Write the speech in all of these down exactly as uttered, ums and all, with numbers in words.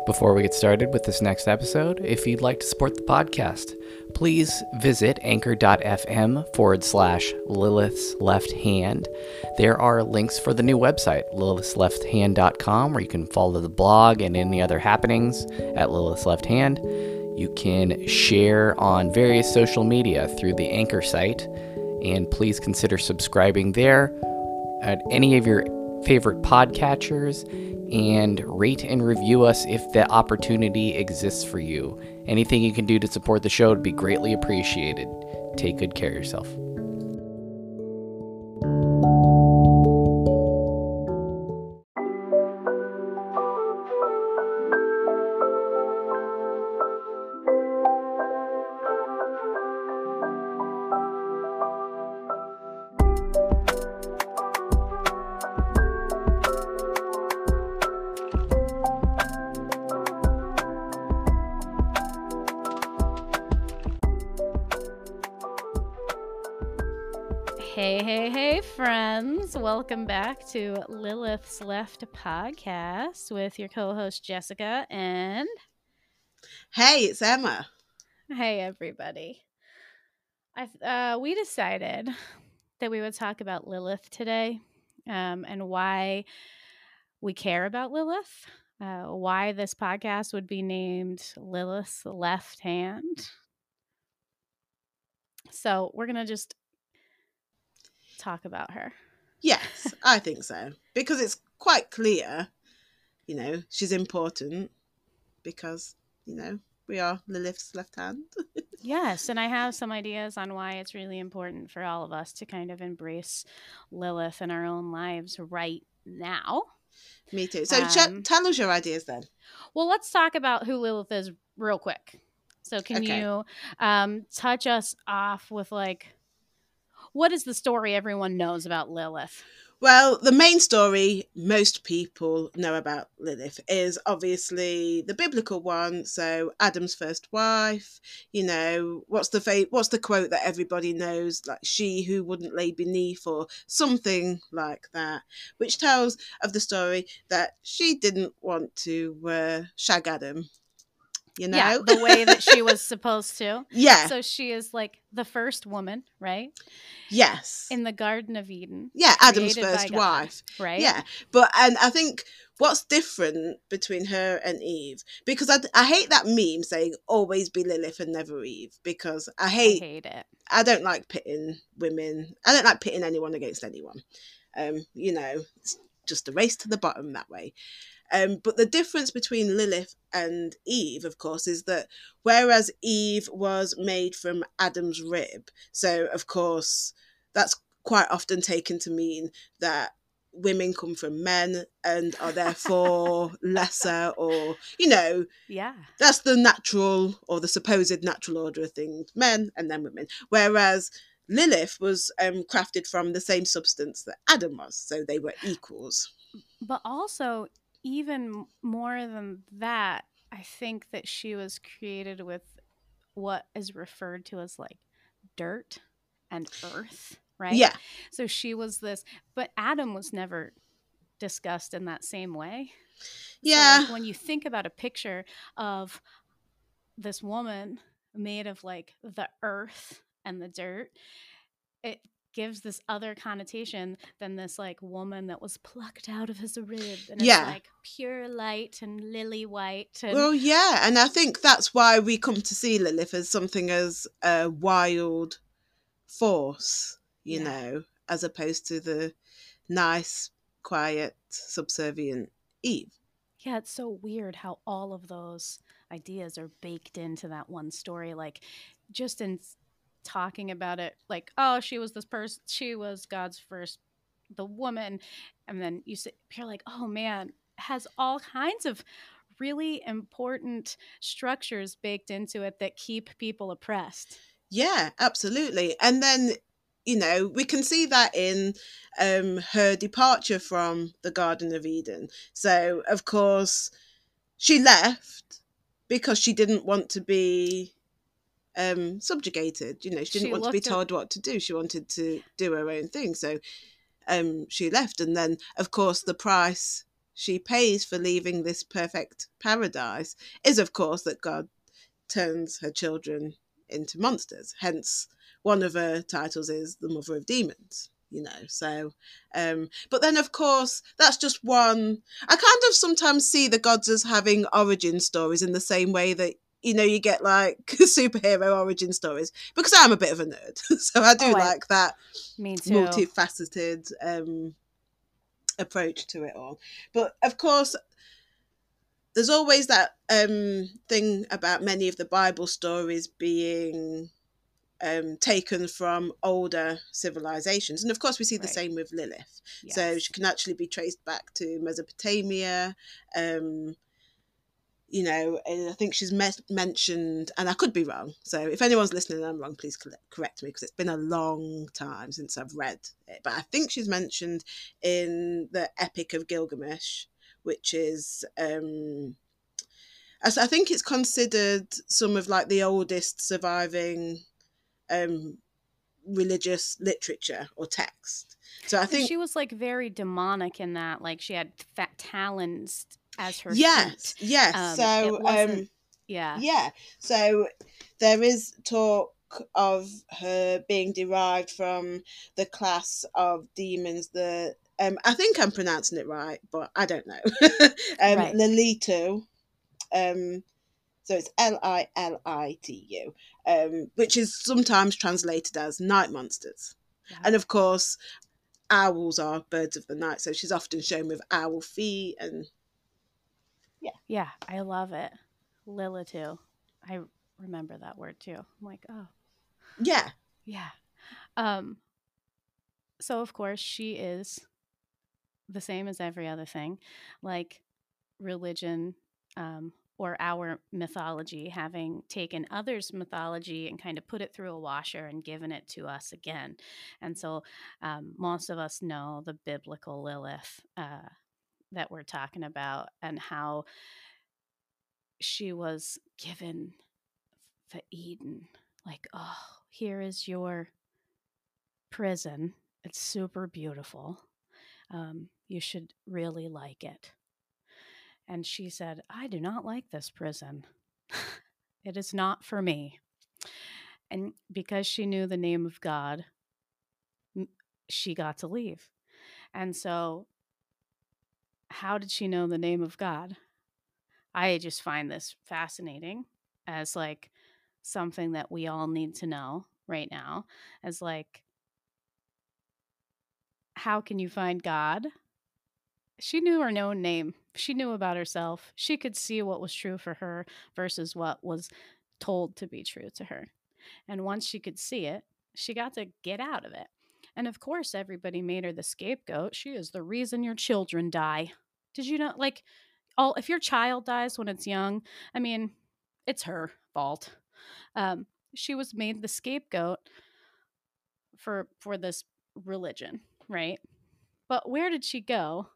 Before we get started with this next episode, if you'd like to support the podcast, please visit anchor.fm forward slash Lilith's Left Hand. There are links for the new website, liliths left hand dot com, where you can follow the blog and any other happenings at Lilith's Left Hand. You can share on various social media through the Anchor site, and please consider subscribing there at any of your favorite podcatchers, and rate and review us if the opportunity exists for you. Anything you can do to support the show would be greatly appreciated. Take good care of yourself. Hey, hey, hey, friends. Welcome back to Lilith's Left podcast with your co-host Jessica and... Hey, it's Emma. Hey, everybody. I uh, we decided that we would talk about Lilith today um, and why we care about Lilith, uh, why this podcast would be named Lilith's Left Hand. So we're going to just talk about her. Yes, I think so. Because it's quite clear, you know, she's important because, you know, we are Lilith's left hand. Yes, and I have some ideas on why it's really important for all of us to kind of embrace Lilith in our own lives right now. Me too. So um, ch- tell us your ideas then. Well, let's talk about who Lilith is real quick. So can okay. you um, touch us off with like, what is the story everyone knows about Lilith? Well, the main story most people know about Lilith is obviously the biblical one. So Adam's first wife, you know, what's the fa- what's the quote that everybody knows, like she who wouldn't lay beneath or something like that, which tells of the story that she didn't want to uh, shag Adam. You know? Yeah, the way that she was supposed to. Yeah. So she is like the first woman, right? Yes. In the Garden of Eden. Yeah, Adam's first wife. Right. Yeah. But, and I think what's different between her and Eve, because I, I hate that meme saying always be Lilith and never Eve, because I hate, I hate it. I don't like pitting women. I don't like pitting anyone against anyone. Um, you know, it's just a race to the bottom that way. Um, but the difference between Lilith and Eve, of course, is that whereas Eve was made from Adam's rib, so of course that's quite often taken to mean that women come from men and are therefore lesser, or, you know, yeah, that's the natural or the supposed natural order of things, men and then women. Whereas Lilith was um, crafted from the same substance that Adam was, so they were equals. But also, even more than that, I think that she was created with what is referred to as like dirt and earth, right? Yeah. So she was this, but Adam was never discussed in that same way. Yeah. So like when you think about a picture of this woman made of like the earth and the dirt, it gives this other connotation than this like woman that was plucked out of his rib, and yeah. it's like pure light and lily white. And... Well, yeah, and I think that's why we come to see Lilith as something as a wild force, you yeah. know, as opposed to the nice, quiet, subservient Eve. Yeah, it's so weird how all of those ideas are baked into that one story, like just in talking about it, like, oh, she was this person, she was God's first, the woman, and then you say, you're like, oh man, has all kinds of really important structures baked into it that keep people oppressed. Yeah, absolutely. And then, you know, we can see that in um, her departure from the Garden of Eden. So, of course, she left because she didn't want to be um, subjugated. You know, she didn't She want to be looked at- told what to do. She wanted to do her own thing. So um, she left. And then, of course, the price she pays for leaving this perfect paradise is, of course, that God turns her children into monsters. Hence, one of her titles is the Mother of Demons, you know. So, um, but then, of course, that's just one. I kind of sometimes see the gods as having origin stories in the same way that, you know, you get like superhero origin stories, because I'm a bit of a nerd. So I do Oh, I- like that Me too. multifaceted um, approach to it all. But of course, there's always that um, thing about many of the Bible stories being um, taken from older civilizations. And of course, we see the Right. same with Lilith. Yes. So she can actually be traced back to Mesopotamia. Um, you know, and I think she's met, mentioned, and I could be wrong. So if anyone's listening and I'm wrong, please correct me, because it's been a long time since I've read it. But I think she's mentioned in the Epic of Gilgamesh, which is, um, I think it's considered some of like the oldest surviving um, religious literature or text. So I And think she was like very demonic in that, like she had fat talons as her yes, feet. yes. Um, so it wasn't, um, yeah, yeah. So there is talk of her being derived from the class of demons that um, I think I'm pronouncing it right, but I don't know. um, Right. Lilitu. Um, so it's L I L I T U, um, which is sometimes translated as night monsters. Yeah. And of course, owls are birds of the night, so she's often shown with owl feet and yeah. Yeah, I love it. Lilitu. I remember that word too. I'm like, oh, Yeah. yeah. Um, so of course she is the same as every other thing, like religion, um, or our mythology having taken others' mythology and kind of put it through a washer and given it to us again. And so um, most of us know the biblical Lilith uh, that we're talking about, and how she was given the Eden. Like, oh, here is your prison. It's super beautiful. Um, you should really like it. And she said, I do not like this prison. It is not for me. And because she knew the name of God, she got to leave. And so, how did she know the name of God? I just find this fascinating as like something that we all need to know right now, as like, how can you find God? She knew her own name. She knew about herself. She could see what was true for her versus what was told to be true to her. And once she could see it, she got to get out of it. And of course, everybody made her the scapegoat. She is the reason your children die. Did you know? Like, all if your child dies when it's young, I mean, it's her fault. Um, she was made the scapegoat for for this religion, right? But where did she go?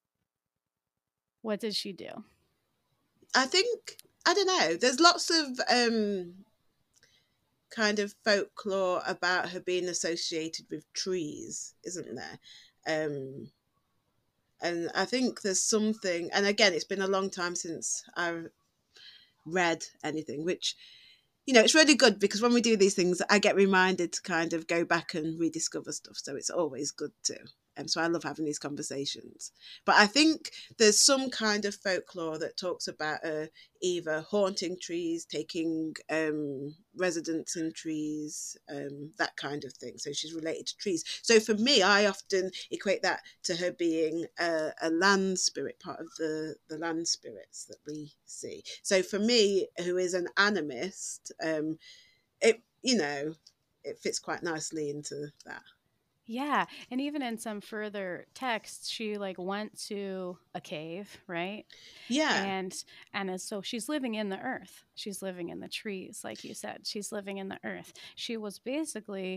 What did she do? I think, I don't know, there's lots of um, kind of folklore about her being associated with trees, isn't there? Um, and I think there's something, and again, it's been a long time since I read anything, which, you know, it's really good because when we do these things, I get reminded to kind of go back and rediscover stuff. So it's always good to. Um, so I love having these conversations. But I think there's some kind of folklore that talks about uh, either haunting trees, taking um, residence in trees, um, that kind of thing. So she's related to trees. So for me, I often equate that to her being a, a land spirit, part of the, the land spirits that we see. So for me, who is an animist, um, it, you know, it fits quite nicely into that. Yeah, and even in some further texts, she like went to a cave, right? Yeah. And and as, so she's living in the earth. She's living in the trees, like you said. She's living in the earth. She was basically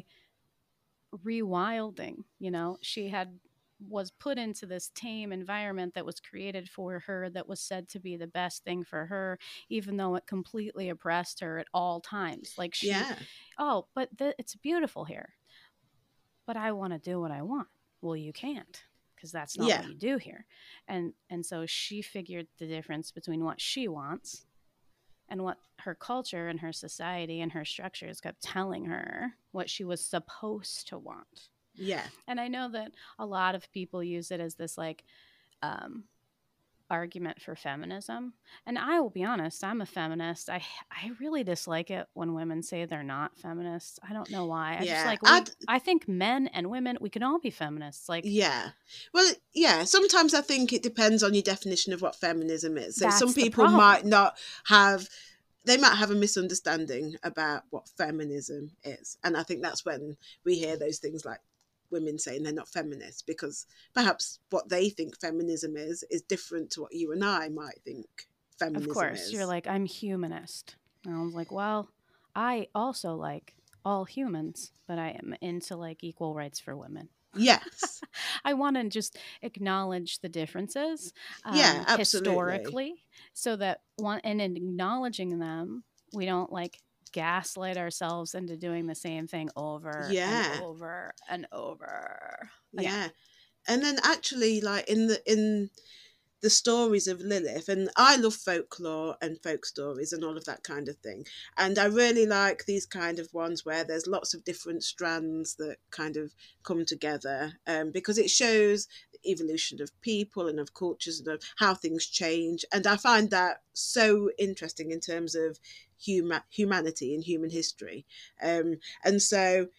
rewilding, you know. She had was put into this tame environment that was created for her, that was said to be the best thing for her, even though it completely oppressed her at all times. Like she, Yeah. oh, but th- it's beautiful here. But I want to do what I want. Well, you can't. because that's not Yeah. what you do here. And and so she figured the difference between what she wants and what her culture and her society and her structures kept telling her what she was supposed to want. Yeah. And I know that a lot of people use it as this like um, argument for feminism. And I will be honest, I'm a feminist. I I really dislike it when women say they're not feminists. I don't know why. I just Yeah. like we, I'd- I think men and women, we can all be feminists. Like Yeah. Well, yeah, sometimes I think it depends on your definition of what feminism is. So That's some the people problem. might not have, they might have a misunderstanding about what feminism is. And I think that's when we hear those things like women saying they're not feminists, because perhaps what they think feminism is is different to what you and I might think feminism of course, is. you're like, I'm humanist. And I was like, well, I also like all humans, but I am into like equal rights for women. Yes. I want to just acknowledge the differences um, Yeah, absolutely. historically, so that one, and in acknowledging them, we don't like gaslight ourselves into doing the same thing over Yeah. and over and over. Yeah. Again. And then actually, like in the in the stories of Lilith, and I love folklore and folk stories and all of that kind of thing, and I really like these kind of ones where there's lots of different strands that kind of come together, um, because it shows the evolution of people and of cultures and of how things change, and I find that so interesting in terms of human humanity and human history, um, and so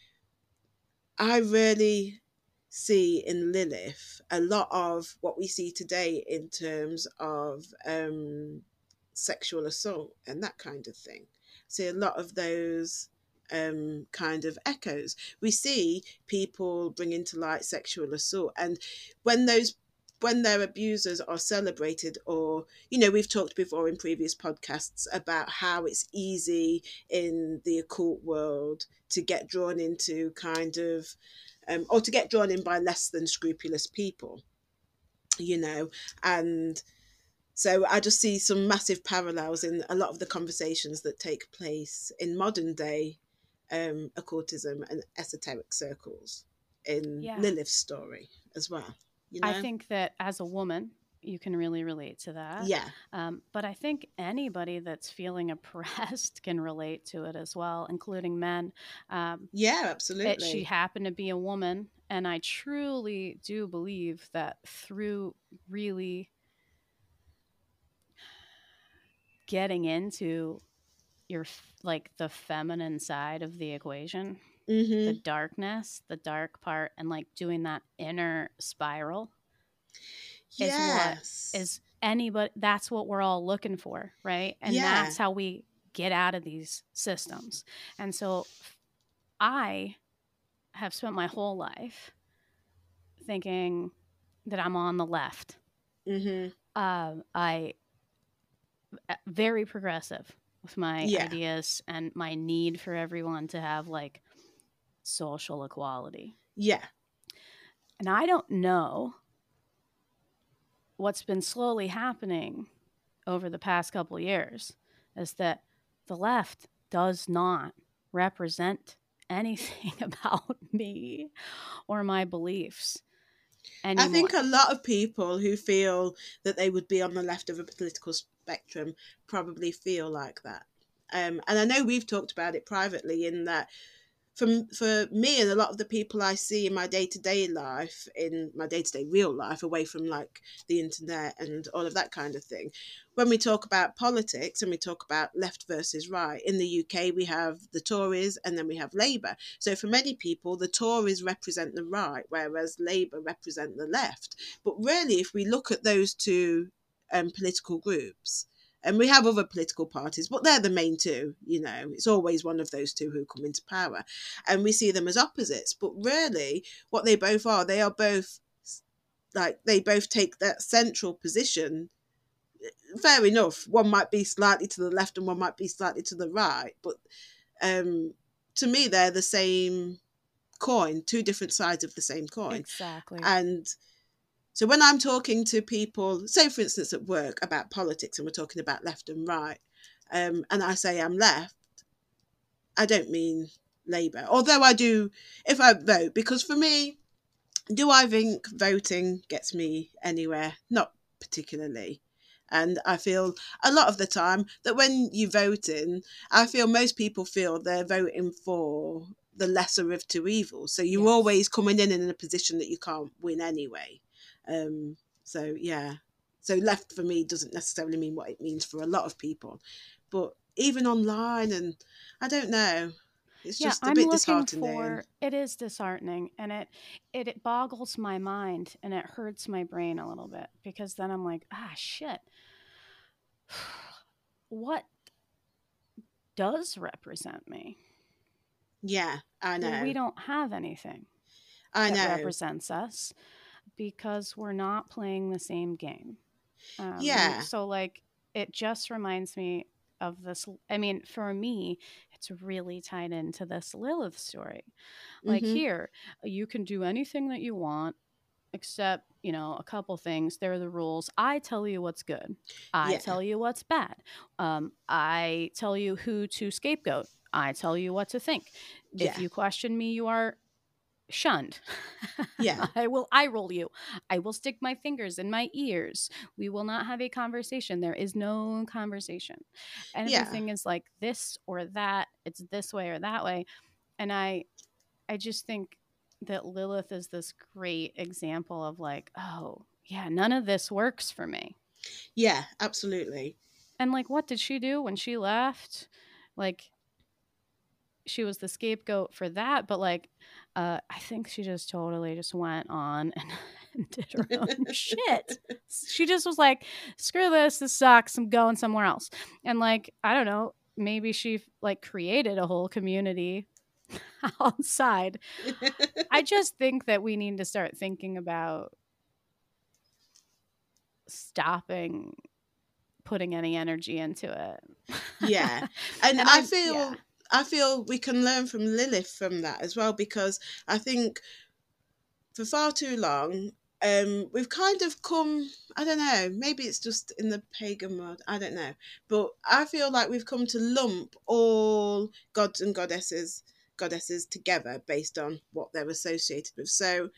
I really see in Lilith a lot of what we see today in terms of um, sexual assault and that kind of thing. See a lot of those um, kind of echoes. We see people bringing to light sexual assault, and when those when their abusers are celebrated, or, you know, we've talked before in previous podcasts about how it's easy in the occult world to get drawn into kind of Um, or to get drawn in by less than scrupulous people, you know. And so I just see some massive parallels in a lot of the conversations that take place in modern day um, occultism and esoteric circles in Yeah. Lilith's story as well. You know? I think that as a woman, you can really relate to that. Yeah. Um, but I think anybody that's feeling oppressed can relate to it as well, including men. Um, Yeah, it, absolutely. she happened to be a woman. And I truly do believe that through really getting into your, f- like the feminine side of the equation, hmm the darkness, the dark part, and like doing that inner spiral is what Yes. is anybody, that's what we're all looking for, right? And Yeah. that's how we get out of these systems. And so I have spent my whole life thinking that I'm on the left. hmm Um, I very progressive with my Yeah. ideas and my need for everyone to have like social equality. Yeah. And I don't know what's been slowly happening over the past couple of years is that the left does not represent anything about me or my beliefs anymore. I think a lot of people who feel that they would be on the left of a political spectrum probably feel like that. Um, and I know we've talked about it privately in that for, for me and a lot of the people I see in my day-to-day life, in my day-to-day real life, away from like the internet and all of that kind of thing, when we talk about politics and we talk about left versus right, in the U K we have the Tories and then we have Labour. So for many people, the Tories represent the right, whereas Labour represent the left. But really, if we look at those two um, political groups, and we have other political parties, but they're the main two, you know, it's always one of those two who come into power. And we see them as opposites. But really, what they both are, they are both, like, they both take that central position. Fair enough. One might be slightly to the left and one might be slightly to the right. But um, to me, they're the same coin, two different sides of the same coin. Exactly. And so when I'm talking to people, say for instance at work, about politics and we're talking about left and right, um, and I say I'm left, I don't mean Labour. Although I do, if I vote, because for me, do I think voting gets me anywhere? Not particularly. And I feel a lot of the time that when you're voting, I feel most people feel they're voting for the lesser of two evils. So you're Yes. always coming in in a position that you can't win anyway. Um, so, yeah. So left for me doesn't necessarily mean what it means for a lot of people. But even online, and I don't know. It's Yeah, just a I'm bit looking disheartening. for it is disheartening, and it, it it boggles my mind, and it hurts my brain a little bit, because then I'm like, ah, shit. What does represent me? Yeah, I know. Well, we don't have anything I that know. represents us, because we're not playing the same game. Um, Yeah. So, like, it just reminds me of this. I mean, for me, it's really tied into this Lilith story. Like, Mhm. here, you can do anything that you want, except, you know, a couple things. There are the rules. I tell you what's good. I Yeah. tell you what's bad. Um, I tell you who to scapegoat. I tell you what to think. Yeah. If you question me, you are shunned. Yeah. I will eye roll you. I will stick my fingers in my ears. We will not have a conversation. There is no conversation. Yeah. Everything is like this or that. It's this way or that way. And I I just think that Lilith is this great example of like, oh, yeah, none of this works for me. Yeah, absolutely. And like, what did she do when she left? Like, she was the scapegoat for that, but like, uh, I think she just totally just went on and, and did her own shit. She just was like, screw this, this sucks, I'm going somewhere else. And like, I don't know, maybe she like created a whole community outside. I just think that we need to start thinking about stopping putting any energy into it. Yeah. And, And I I'm- feel yeah. I feel we can learn from Lilith from that as well, because I think for far too long um we've kind of come, I don't know, maybe it's just in the pagan mode, I don't know, but I feel like we've come to lump all gods and goddesses goddesses together based on what they're associated with. So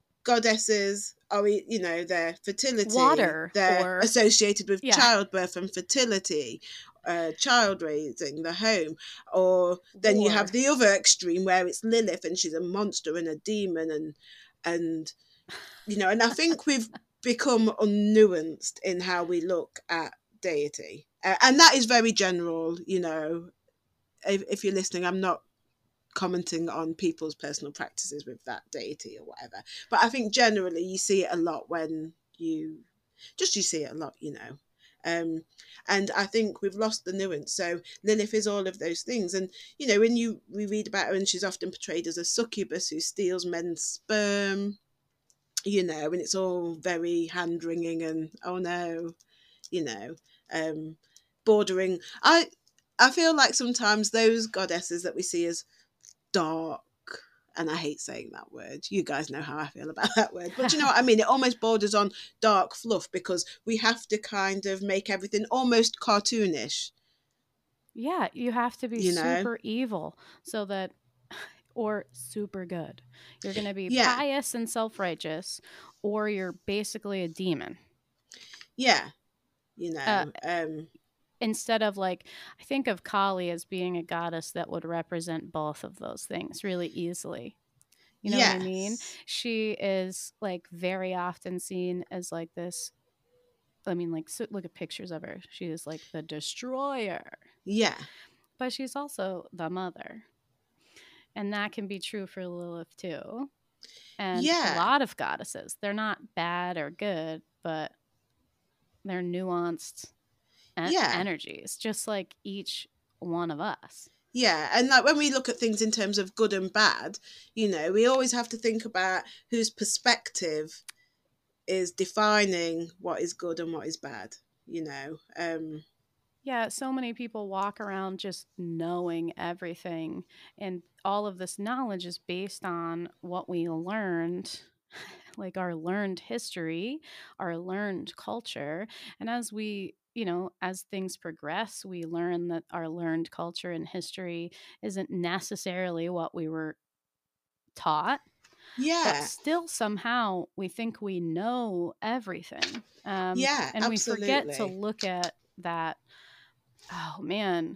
goddesses are, you know, their fertility, Water, they're or associated with yeah. childbirth and fertility, uh, child raising, the home. Or then you War. have the other extreme where it's Lilith and she's a monster and a demon, and and you know, and I think we've become unnuanced in how we look at deity, uh, and that is very general. You know, if, if you're listening, I'm not commenting on people's personal practices with that deity or whatever, but I think generally you see it a lot when you just you see it a lot, you know. Um, and I think we've lost the nuance. So Lilith is all of those things, and you know, when you we read about her, and she's often portrayed as a succubus who steals men's sperm, you know, and it's all very hand wringing and oh no, you know, um, bordering. I I feel like sometimes those goddesses that we see as dark, and I hate saying that word, you guys know how I feel about that word, but you know what I mean, it almost borders on dark fluff, because we have to kind of make everything almost cartoonish. Yeah, you have to be You know? super evil so that, or super good. You're going to be Yeah. pious and self-righteous, or you're basically a demon. Yeah, you know. Uh, um Instead of like, I think of Kali as being a goddess that would represent both of those things really easily. You know what I mean? yes. She is like very often seen as like this. I mean, like, so look at pictures of her. She is like the destroyer, Yeah. but she's also the mother. And that can be true for Lilith too. And Yeah. a lot of goddesses, they're not bad or good, but they're nuanced en- Yeah. energies, just like each one of us. Yeah, and like when we look at things in terms of good and bad, you know, we always have to think about whose perspective is defining what is good and what is bad, you know. Um Yeah, so many people walk around just knowing everything, and all of this knowledge is based on what we learned, like our learned history, our learned culture. And as we, you know, as things progress, we learn that our learned culture and history isn't necessarily what we were taught. Yeah. But still, somehow, we think we know everything. Um, Yeah, and we forget to absolutely. look at that. Oh, man.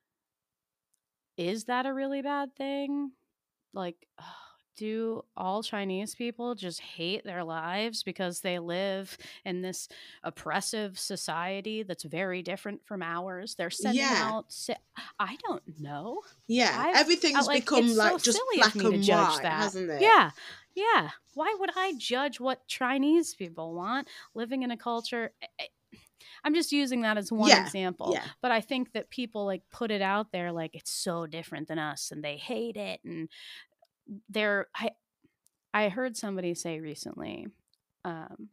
Is that a really bad thing? Like, do all Chinese people just hate their lives because they live in this oppressive society that's very different from ours? They're sending Yeah. out. si- I don't know. Yeah. I've I, Everything's like it's become so like just silly of black me to and judge white, that. hasn't it? Yeah, yeah. Why would I judge what Chinese people want living in a culture? I- I- I'm just using that as one Yeah. example, Yeah. but I think that people like put it out there like it's so different than us and they hate it, and they're I I heard somebody say recently um,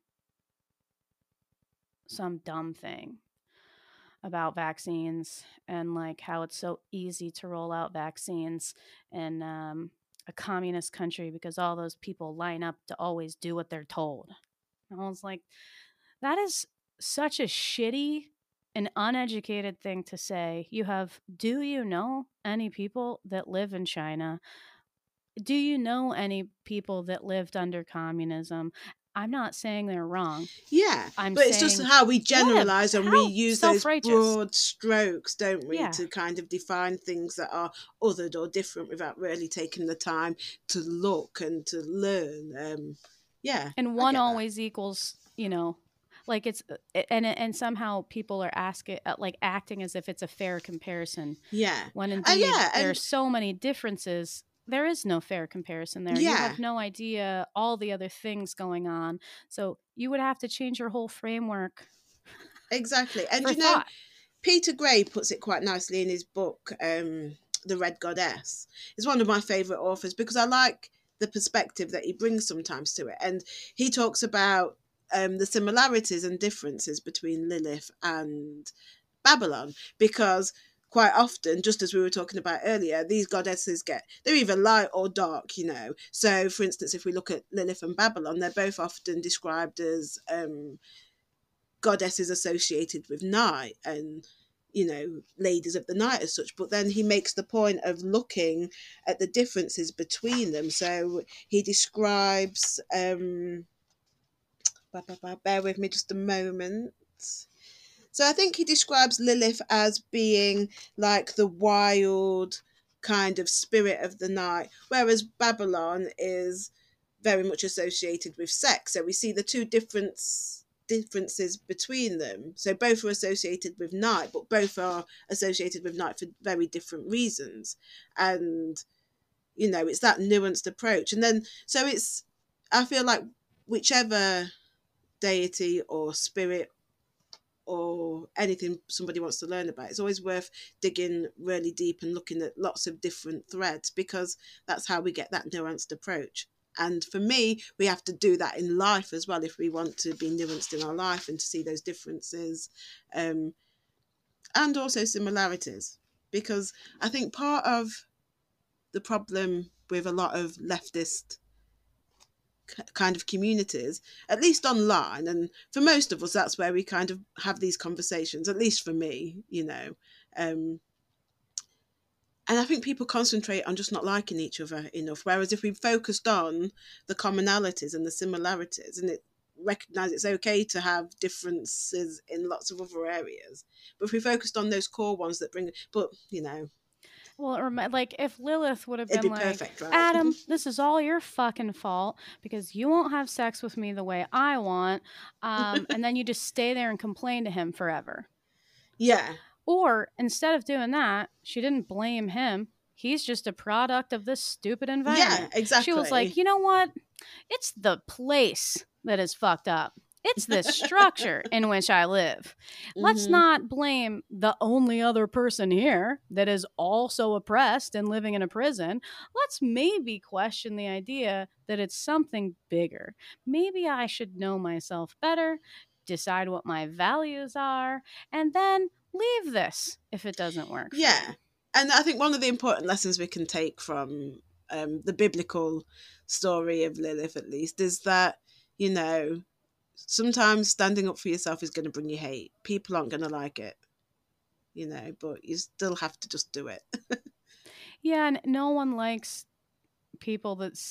some dumb thing about vaccines and like how it's so easy to roll out vaccines in um, a communist country because all those people line up to always do what they're told. And I was like, that is such a shitty and uneducated thing to say. You have, do you know any people that live in China? Do you know any people that lived under communism? I'm not saying they're wrong. Yeah, I'm but it's just saying, how we what a, generalize and we how use those self-righteous. broad strokes, don't we, Yeah. to kind of define things that are othered or different without really taking the time to look and to learn. Um, yeah, And I one get that. always equals, you know, like it's and and somehow people are asking like acting as if it's a fair comparison. Yeah, When uh, indeed yeah, there are and so many differences. There is no fair comparison there. You yeah, have no idea all the other things going on. So you would have to change your whole framework exactly. And for you know, thought. Peter Gray puts it quite nicely in his book, um, The Red Goddess. He's one of my favourite authors because I like the perspective that he brings sometimes to it. And he talks about um, the similarities and differences between Lilith and Babylon because quite often, just as we were talking about earlier, these goddesses get, they're either light or dark, you know. So, for instance, if we look at Lilith and Babylon, they're both often described as um, goddesses associated with night and, you know, ladies of the night as such. But then he makes the point of looking at the differences between them. So he describes, um, bear with me just a moment. So I think he describes Lilith as being like the wild kind of spirit of the night, whereas Babylon is very much associated with sex. So we see the two difference differences between them. So both are associated with night, but both are associated with night for very different reasons. And, you know, it's that nuanced approach. And then, so it's, I feel like whichever deity or spirit or anything somebody wants to learn about, it's always worth digging really deep and looking at lots of different threads because that's how we get that nuanced approach. And for me, we have to do that in life as well if we want to be nuanced in our life and to see those differences um, and also similarities. Because I think part of the problem with a lot of leftist kind of communities, at least online, and for most of us that's where we kind of have these conversations, at least for me, you know, um and I think people concentrate on just not liking each other enough, whereas if we focused on the commonalities and the similarities and it recognize it's okay to have differences in lots of other areas, but if we focused on those core ones that bring, but you know, Well, or like if Lilith would have it'd been be like, perfect, right? Adam, this is all your fucking fault because you won't have sex with me the way I want, um, and then you just stay there and complain to him forever. Yeah. Or instead of doing that, she didn't blame him. He's just a product of this stupid environment. Yeah, exactly. She was like, you know what? It's the place that is fucked up. It's the structure in which I live. Let's mm-hmm. not blame the only other person here that is also oppressed and living in a prison. Let's maybe question the idea that it's something bigger. Maybe I should know myself better, decide what my values are, and then leave this if it doesn't work. Yeah. And I think one of the important lessons we can take from um, the biblical story of Lilith, at least, is that, you know, sometimes standing up for yourself is going to bring you hate. People aren't going to like it, you know, but you still have to just do it. Yeah, and no one likes people that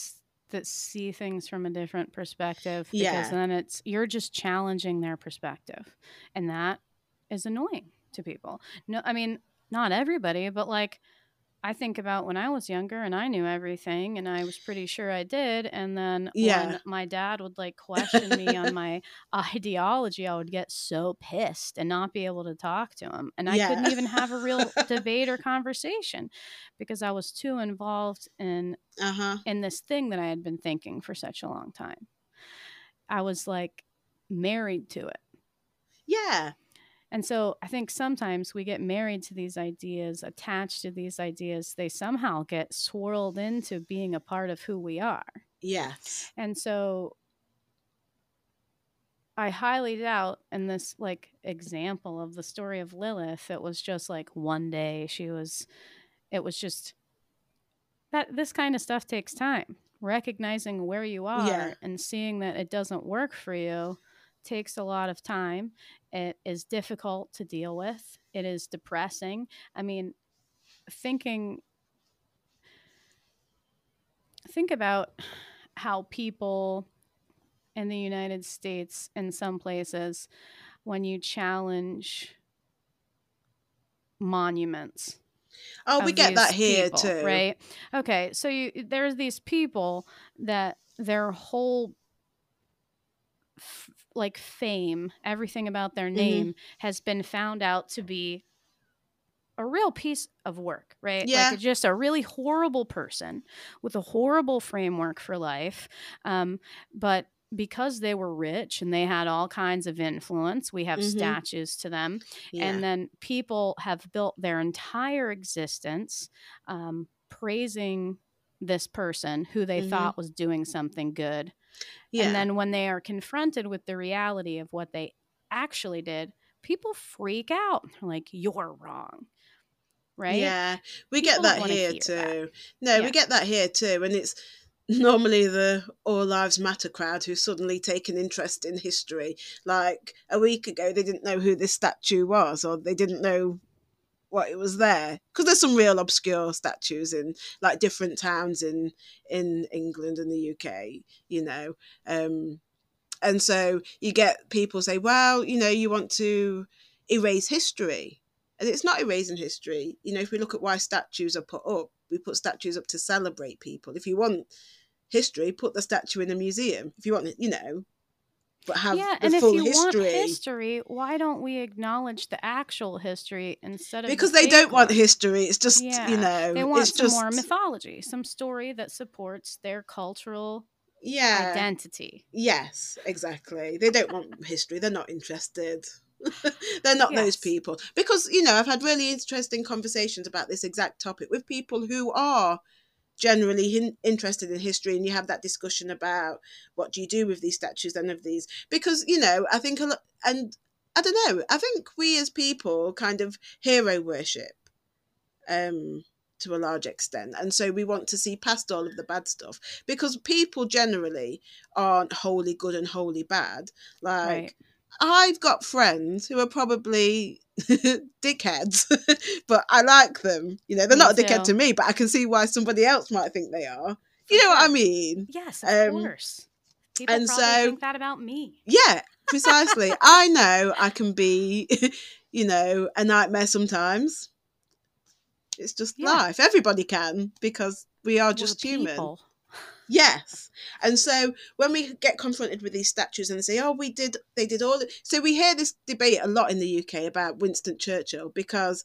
that see things from a different perspective, because Yeah. then it's you're just challenging their perspective, and that is annoying to people. No, I mean, not everybody, but like I think about when I was younger and I knew everything and I was pretty sure I did, and then Yeah. when my dad would like question me on my ideology, I would get so pissed and not be able to talk to him, and I Yeah. couldn't even have a real debate or conversation because I was too involved in Uh-huh. in this thing that I had been thinking for such a long time. I was like married to it. Yeah. And so I think sometimes we get married to these ideas, attached to these ideas. They somehow get swirled into being a part of who we are. Yes. And so I highly doubt in this like example of the story of Lilith, it was just like one day she was, it was just that this kind of stuff takes time. Recognizing where you are Yeah. and seeing that it doesn't work for you takes a lot of time. It is difficult to deal with. It is depressing. I mean, thinking think about how people in the United States in some places when you challenge monuments Oh, we of get that these here people, too. right? Okay, so you there's these people that their whole f- like fame, everything about their Mhm. name has been found out to be a real piece of work, right? Yeah. Like just a really horrible person with a horrible framework for life. Um, but because they were rich and they had all kinds of influence, we have Mhm. statues to them. Yeah. And then people have built their entire existence um, praising this person who they Mhm. thought was doing something good. Yeah. And then when they are confronted with the reality of what they actually did, people freak out. They're like, you're wrong. Right? Yeah. We People get don't that want to here hear too. that. No, Yeah. we get that here too. And it's normally the All Lives Matter crowd who suddenly take an interest in history. Like a week ago, they didn't know who this statue was, or they didn't know what it was there. Because there's some real obscure statues in like different towns in in England and the U K, you know. Um, and so you get people say, well, you know, you want to erase history. And it's not erasing history. You know, if we look at why statues are put up, we put statues up to celebrate people. If you want history, put the statue in a museum. If you want, you know, but have Yeah, the and if full you want history. history, why don't we acknowledge the actual history instead of Because the they fake don't want one? history. It's just, you Yeah, know, they want it's some just more mythology, some story that supports their cultural yeah. identity. Yes, exactly. They don't want history. They're not interested. They're not those Yes. people. Because, you know, I've had really interesting conversations about this exact topic with people who are generally hin- interested in history, and you have that discussion about what do you do with these statues and of these. Because, you know, I think, a lot, and I don't know, I think we as people kind of hero worship um, to a large extent. And so we want to see past all of the bad stuff because people generally aren't wholly good and wholly bad. Like, Right. I've got friends who are probably dickheads, but I like them. You know, they're Me not a dickhead too. to me, but I can see why somebody else might think they are. For You know what I sure. mean? Yes, of Um, course. People and probably so- think that about me. Yeah, precisely. I know I can be, you know, a nightmare sometimes. It's just Yeah. life. Everybody can because we are just We're human. people. Yes. And so when we get confronted with these statues and they say, oh, we did, they did all it. So we hear this debate a lot in the U K about Winston Churchill because,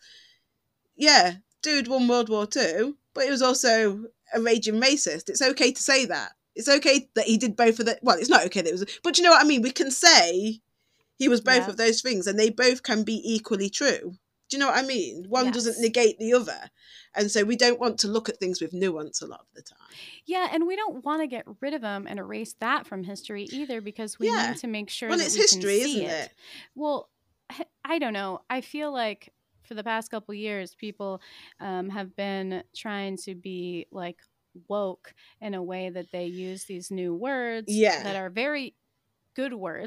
yeah, dude won World War Two, but he was also a raging racist. It's okay to say that. It's okay that he did both of the, well, it's not okay that it was, but you know what I mean? We can say he was both Yeah. of those things and they both can be equally true. Do you know what I mean? One Yes. doesn't negate the other. And so we don't want to look at things with nuance a lot of the time. Yeah, and we don't want to get rid of them and erase that from history either because we Yeah. need to make sure Well, that it's we history, can see isn't it. it? Well, h- I don't know. I feel like for the past couple years, people um, have been trying to be like woke in a way that they use these new words Yeah. that are very good words.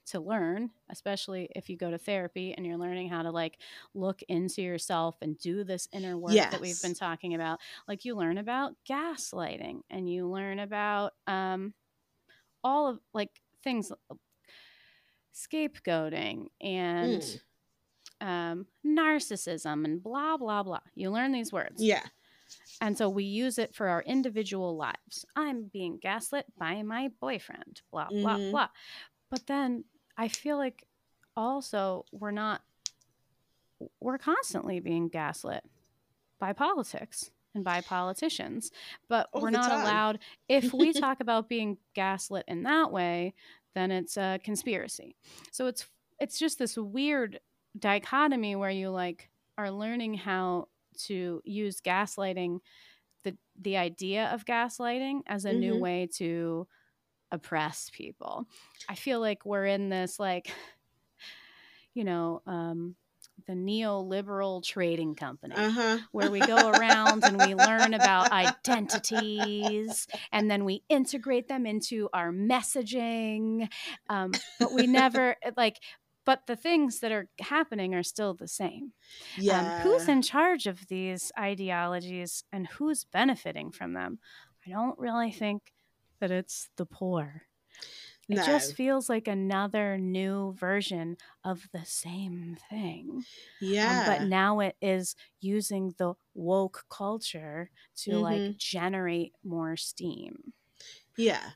to learn, especially if you go to therapy and you're learning how to like look into yourself and do this inner work that we've Yes. been talking about. Like you learn about gaslighting and you learn about um, all of like things, scapegoating and Mm. um, narcissism and blah, blah, blah. You learn these words. Yeah. And so we use it for our individual lives. I'm being gaslit by my boyfriend, blah, blah, Mhm. blah. But then I feel like also we're not, we're constantly being gaslit by politics and by politicians, but All we're the not time. allowed, if we talk about being gaslit in that way, then it's a conspiracy. So it's, it's just this weird dichotomy where you like are learning how to use gaslighting, the the idea of gaslighting as a new Mhm. way to oppress people. I feel like we're in this like, you know, um, the neoliberal trading company Uh-huh. where we go around and we learn about identities and then we integrate them into our messaging. Um, but we never like, but the things that are happening are still the same. Um, who's Yeah. in charge of these ideologies and who's benefiting from them? I don't really think that it's the poor. It No. just feels like another new version of the same thing. Um, but Yeah. now it is using the woke culture to Mhm. like generate more steam. Yeah.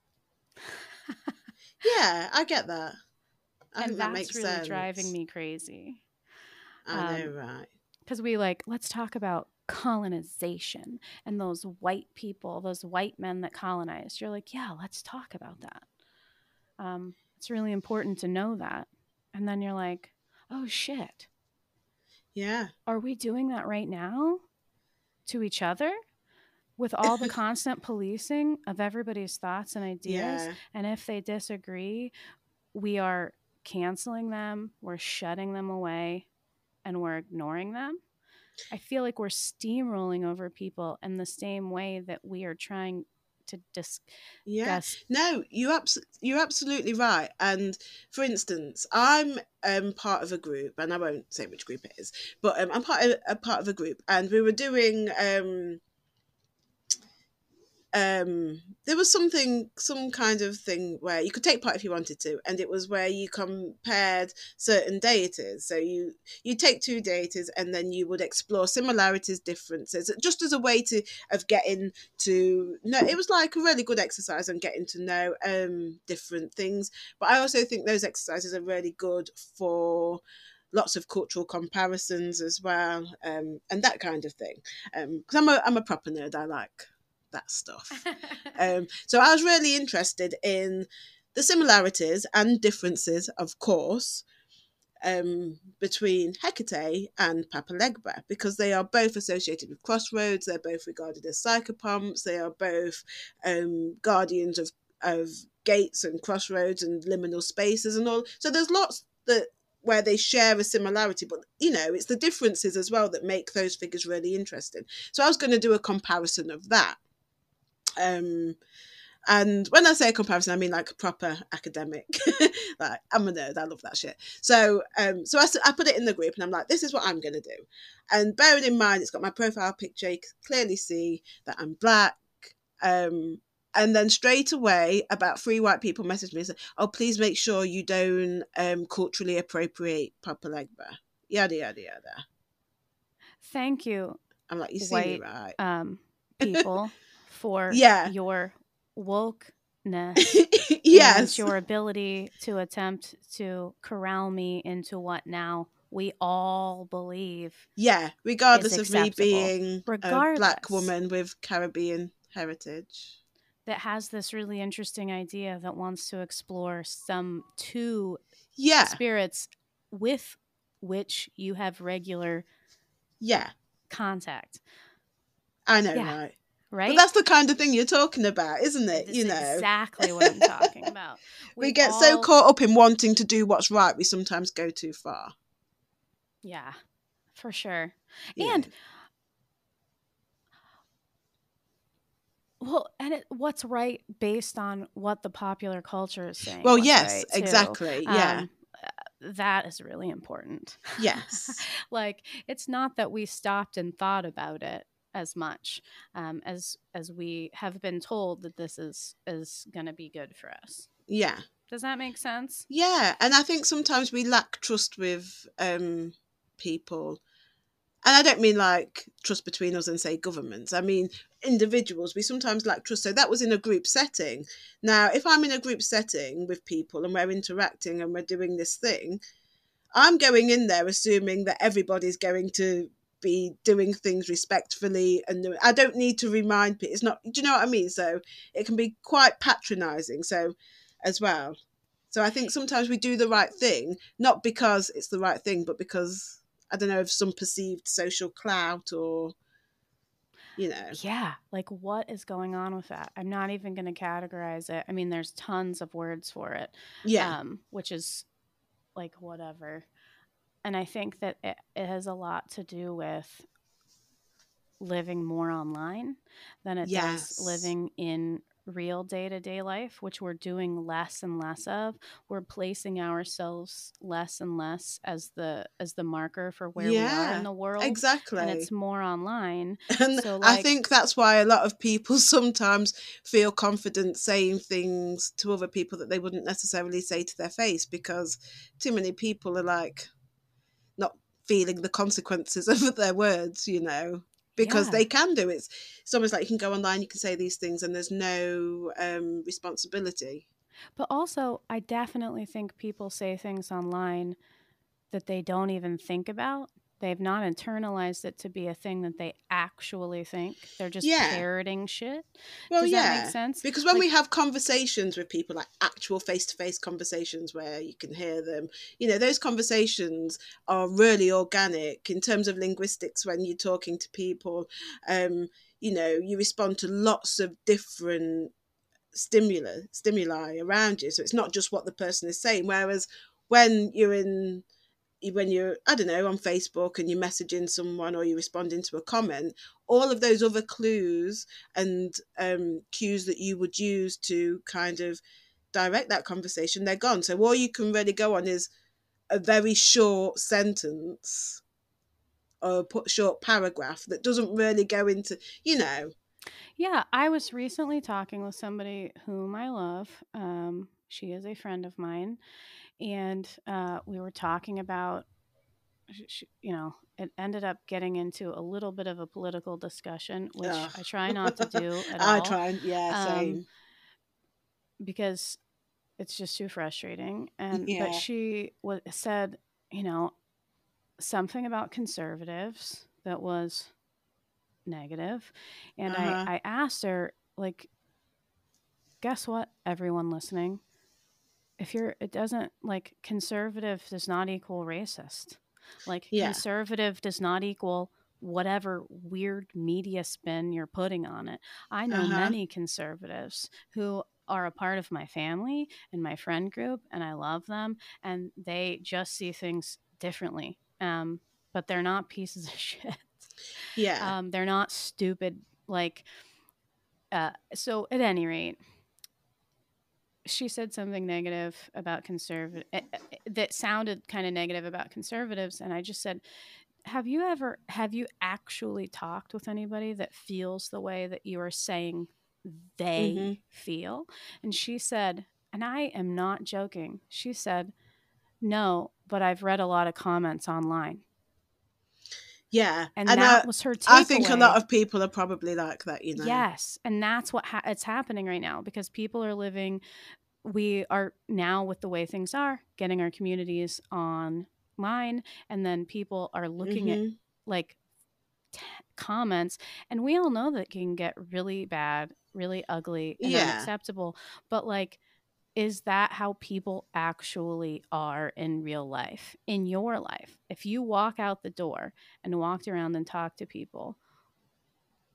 Yeah, I get that. I and think that that's makes really sense. driving me crazy. I know, Um, right? Because we like, let's talk about colonization and those white people, those white men that colonized. You're like, yeah, let's talk about that. Um, it's really important to know that. And then you're like, oh shit, Yeah. are we doing that right now to each other with all the constant policing of everybody's thoughts and ideas? Yeah. And if they disagree, we are canceling them, we're shutting them away, and we're ignoring them. I feel like we're steamrolling over people in the same way that we are trying to discuss. Yeah. No, you abs- you're absolutely right. And for instance, I'm um part of a group, and I won't say which group it is, but um, I'm part of a part of a group, and we were doing um um there was something some kind of thing where you could take part if you wanted to, and it was where you compared certain deities. So you you take two deities and then you would explore similarities, differences, just as a way to of getting to know. It was like a really good exercise on getting to know um different things. But I also think those exercises are really good for lots of cultural comparisons as well, um and that kind of thing, um because i'm a I'm a proper nerd. I like that stuff. Um, so I was really interested in the similarities and differences, of course, um, between Hecate and Papa Legba, because they are both associated with crossroads. They're both regarded as psychopomps. They are both um, guardians of, of gates and crossroads and liminal spaces and all. So there's lots that where they share a similarity, but you know, it's the differences as well that make those figures really interesting. So I was going to do a comparison of that. Um, and when I say a comparison, I mean like a proper academic. Like, I'm a nerd. I love that shit. So, um, so I, I put it in the group, and I'm like, this is what I'm going to do. And bearing in mind, it's got my profile picture. You can clearly see that I'm black. Um, and then straight away, about three white people messaged me and said, "Oh, please make sure you don't um, culturally appropriate Papa Legba." Yada yada yada. Thank you. I'm like, you see white, me, right? Um, people for yeah. your wokeness yes. and your ability to attempt to corral me into what now we all believe. Yeah, regardless of me acceptable. being Regardless, a black woman with Caribbean heritage. That has this really interesting idea that wants to explore some two yeah. spirits with which you have regular yeah contact. I know, yeah. right? Right? But that's the kind of thing you're talking about, isn't it? That's you know, exactly what I'm talking about. We, we get all... so caught up in wanting to do what's right, we sometimes go too far. Yeah, for sure. You and know. Well, and it, what's right based on what the popular culture is saying. Well, what's yes, right, too. exactly. Yeah. Um, that is really important. Yes. Like, it's not that we stopped and thought about it as much um, as as we have been told that this is is going to be good for us. Yeah. Does that make sense? Yeah, and I think sometimes we lack trust with um, people. And I don't mean like trust between us and, say, governments. I mean individuals. We sometimes lack trust. So that was in a group setting. Now, if I'm in a group setting with people and we're interacting and we're doing this thing, I'm going in there assuming that everybody's going to be doing things respectfully, and I don't need to remind people. It's not, do you know what I mean? So it can be quite patronizing. So as well. So I think sometimes we do the right thing, not because it's the right thing, but because, I don't know, of some perceived social clout or, you know. Yeah, like what is going on with that? I'm not even going to categorize it. I mean, there's tons of words for it, Yeah. um, which is like whatever. And I think that it, it has a lot to do with living more online than it Yes. does living in real day-to-day life, which we're doing less and less of. We're placing ourselves less and less as the as the marker for where we are in Yeah, the world, exactly. and it's more online. And So I like think that's why a lot of people sometimes feel confident saying things to other people that they wouldn't necessarily say to their face, because too many people are like not feeling the consequences of their words, you know, because yeah. they can do it. It's almost like you can go online, you can say these things, and there's no um, responsibility. But also, I definitely think people say things online that they don't even think about. They've not internalized it to be a thing that they actually think. They're just Yeah. parroting shit. Well, Does that make yeah, sense? because when Like, we have conversations with people, like actual face-to-face conversations where you can hear them, you know, those conversations are really organic in terms of linguistics. When you're talking to people, um, you know, you respond to lots of different stimuli stimuli around you, so it's not just what the person is saying. Whereas when you're in when you're, I don't know, on Facebook and you're messaging someone or you're responding to a comment, all of those other clues and um, cues that you would use to kind of direct that conversation, they're gone. So all you can really go on is a very short sentence or a short paragraph that doesn't really go into, you know. yeah, I was recently talking with somebody whom I love. Um, she is a friend of mine, and uh, we were talking about, sh- you know, it ended up getting into a little bit of a political discussion, which Ugh. I try not to do at I all, try and, yeah, um, same. because it's just too frustrating. And but Yeah. she w- said, you know, something about conservatives that was negative, and I Uh-huh. I asked her, like, guess what, everyone listening, if you're it doesn't, like, conservative does not equal racist. Like, Yeah. conservative does not equal whatever weird media spin you're putting on it. I know Uh-huh. many conservatives who are a part of my family and my friend group, and I love them, and they just see things differently. Um, but they're not pieces of shit. Yeah. Um, they're not stupid. Like, uh, so at any rate, she said something negative about conservative that sounded kind of negative about conservatives, and I just said, have you ever have you actually talked with anybody that feels the way that you are saying they Mm-hmm. feel? And she said, and I am not joking, she said, no, but I've read a lot of comments online. Yeah. And, And that I, was her takeaway. I think a lot of people are probably like that, you know. Yes, and that's what ha- it's happening right now, because people are living, we are now, with the way things are, getting our communities online, and then people are looking Mm-hmm. at like t- comments, and we all know that can get really bad, really ugly, and Yeah. unacceptable. But like, is that how people actually are in real life, in your life? If you walk out the door and walked around and talked to people,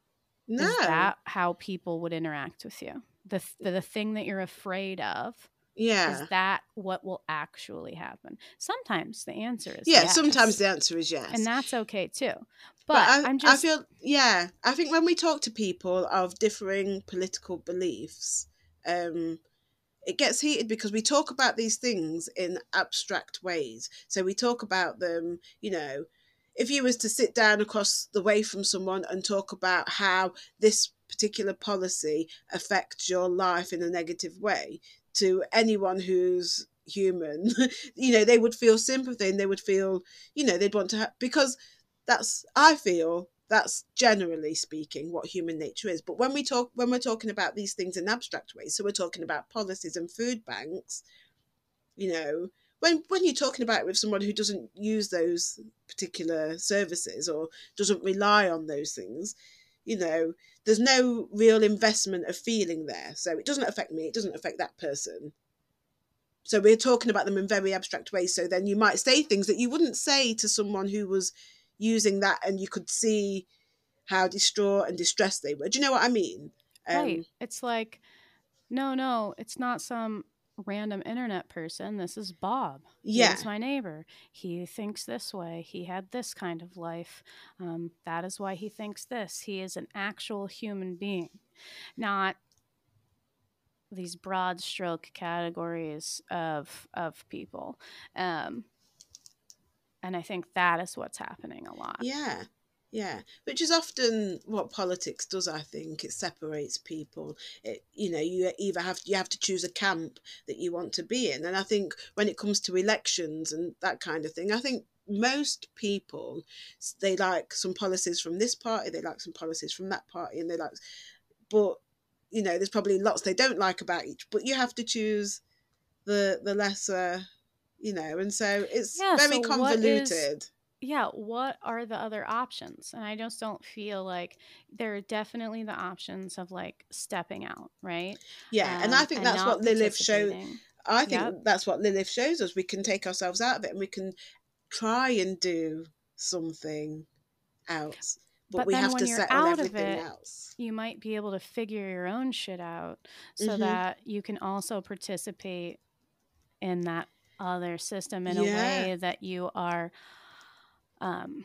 No. is that how people would interact with you? The, the the thing that you're afraid of Yeah. Is that what will actually happen? Sometimes the answer is Yeah, yes. sometimes the answer is yes. And that's okay too. But, But I, I'm just I feel, yeah, I think when we talk to people of differing political beliefs, um, it gets heated because we talk about these things in abstract ways. So we talk about them, you know, if you was to sit down across the way from someone and talk about how this particular policy affects your life in a negative way, to anyone who's human, you know, they would feel sympathy and they would feel, you know, they'd want to have, because that's, I feel that's generally speaking what human nature is. But when we talk, when we're talking about these things in abstract ways, so we're talking about policies and food banks, you know, when when you're talking about it with someone who doesn't use those particular services or doesn't rely on those things, you know, there's no real investment of feeling there. So it doesn't affect me, it doesn't affect that person. So we're talking about them in very abstract ways. So then you might say things that you wouldn't say to someone who was using that, and you could see how distraught and distressed they were. Do you know what I mean? Um, right. It's like, no, no, it's not some random internet person. This is Bob. Yeah. He is my neighbor. He thinks this way. He had this kind of life. Um, that is why he thinks this. He is an actual human being, not these broad stroke categories of of people. Um, and I think that is what's happening a lot. Yeah. Yeah, which is often what politics does. I think it separates people. It, you know, you either have you have to choose a camp that you want to be in, and I think when it comes to elections and that kind of thing, I think most people, they like some policies from this party, they like some policies from that party, and they like, but you know, there's probably lots they don't like about each. But you have to choose the the lesser, you know, and so it's Yeah, very so what is convoluted. yeah, what are the other options? And I just don't feel like there are definitely the options of like stepping out, right? Yeah, and I Um, think and that's what not Lilith shows. participating. I Yep. think that's what Lilith shows us. We can take ourselves out of it and we can try and do something else, but But we then have when to you're settle out of everything it, else. you might be able to figure your own shit out so hmm that you can also participate in that other system in a Yeah, way that you are um,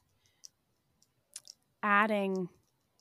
adding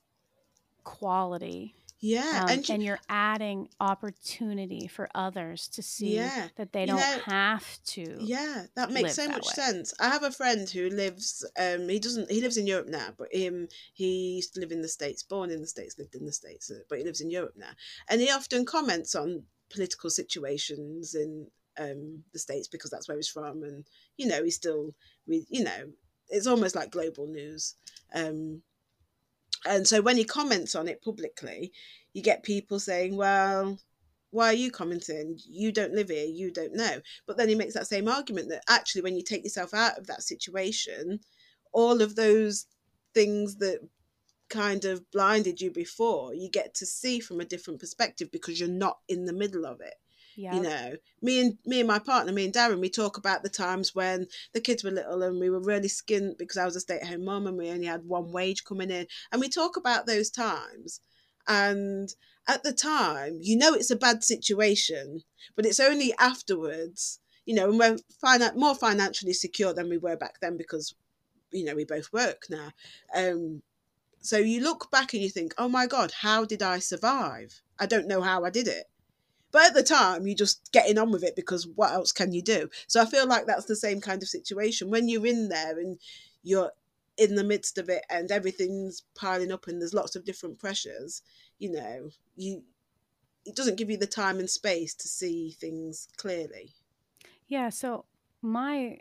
quality. yeah, Um, and you, and you're adding opportunity for others to see yeah, that they you don't know, have to yeah, that makes live so that much way. sense. I have a friend who lives. Um, he doesn't. He lives in Europe now, but him. He used to live in the States. Born in the States, lived in the States, uh, but he lives in Europe now, and he often comments on political situations in um the States because that's where he's from, and you know, he's still, with you know, it's almost like global news. Um, and so when he comments on it publicly, you get people saying, well, why are you commenting? You don't live here, you don't know. But then he makes that same argument that actually, when you take yourself out of that situation, all of those things that kind of blinded you before, you get to see from a different perspective because you're not in the middle of it. You Yep. know, me and me and my partner, me and Darren, we talk about the times when the kids were little and we were really skint because I was a stay-at-home mum and we only had one wage coming in, and we talk about those times. And at the time, you know, it's a bad situation, but it's only afterwards, you know, and we're finan- more financially secure than we were back then because, you know, we both work now. Um, so you look back and you think, oh my God, how did I survive? I don't know how I did it. But at the time, you're just getting on with it because what else can you do? So I feel like that's the same kind of situation. When you're in there and you're in the midst of it and everything's piling up and there's lots of different pressures, you know, you it doesn't give you the time and space to see things clearly. Yeah. So my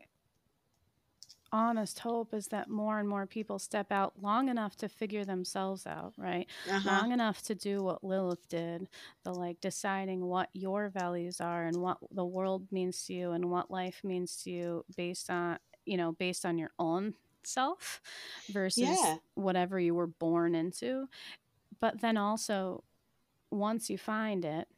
honest hope is that more and more people step out long enough to figure themselves out, right? Uh-huh. Long enough to do what Lilith did, the like deciding what your values are and what the world means to you and what life means to you based on, you know, based on your own self versus Yeah. whatever you were born into. But then also, once you find it,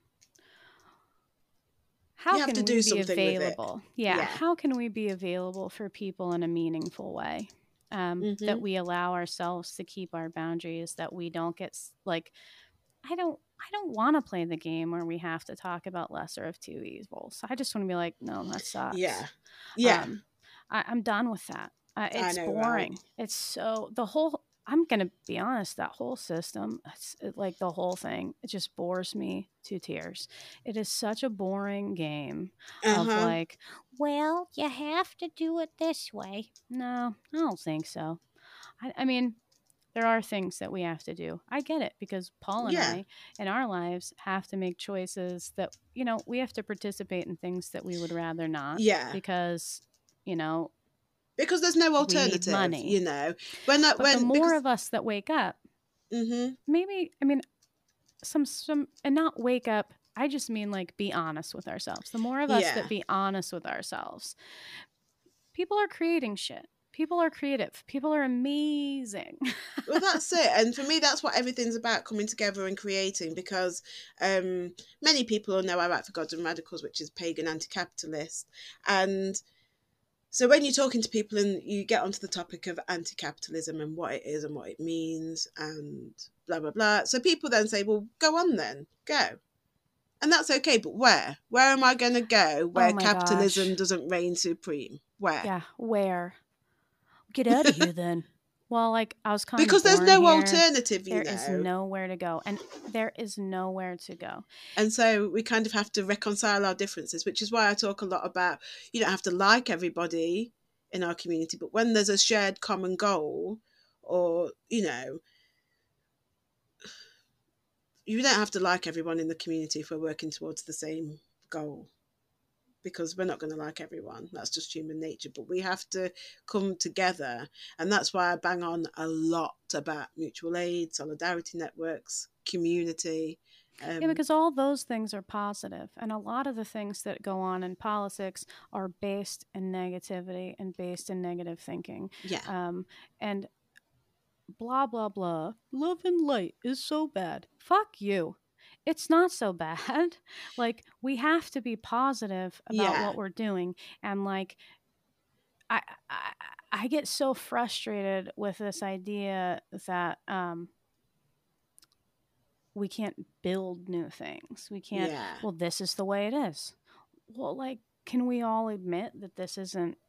how You have can to we do be something with it. available? Yeah, Yeah. how can we be available for people in a meaningful way? Um, Mm-hmm. that we allow ourselves to keep our boundaries, that we don't get s- like I don't I don't want to play the game where we have to talk about lesser of two evils. I just want to be like, no, that sucks. Yeah. Yeah. Um, I, I'm done with that. Uh, I it's know, boring. right? It's so the whole. I'm gonna be honest. That whole system, it's it, like the whole thing, it just bores me to tears. It is such a boring game of Uh-huh. like, well, you have to do it this way. No, I don't think so. I, I mean, there are things that we have to do. I get it because Paul and Yeah. I in our lives have to make choices that, you know, we have to participate in things that we would rather not Yeah. because, you know, Because there's no we need alternative, money. you know. When that But the when more because of us that wake up, mm-hmm. maybe, I mean, some, some, and not wake up, I just mean like be honest with ourselves. The more of us Yeah. that be honest with ourselves, people are creating shit. People are creative. People are amazing. Well, that's it. And for me, that's what everything's about, coming together and creating, because um, many people will know I write for Gods and Radicals, which is pagan anti-capitalist. And so when you're talking to people and you get onto the topic of anti-capitalism and what it is and what it means and blah, blah, blah. So people then say, well, go on then, go. And that's okay, but where? Where am I going to go where Oh my capitalism gosh. doesn't reign supreme? Where? Yeah, where? Get out of here then. Well, like I was kind Because of there's born no here. alternative, you There know. is nowhere to go, and there is nowhere to go. And so we kind of have to reconcile our differences, which is why I talk a lot about you don't have to like everybody in our community, but when there's a shared common goal, or, you know, you don't have to like everyone in the community if we're working towards the same goal, because we're not going to like everyone. That's just human nature. But we have to come together. And that's why I bang on a lot about mutual aid, solidarity networks, community. Um, Yeah, because all those things are positive, and a lot of the things that go on in politics are based in negativity and based in negative thinking. yeah. Um, and blah blah blah. Love and light is so bad. Fuck you. It's not so bad. Like we have to be positive about Yeah. what we're doing, and like I, I I get so frustrated with this idea that um we can't build new things. We can't, Yeah. well, this is the way it is. Well, like, can we all admit that this isn't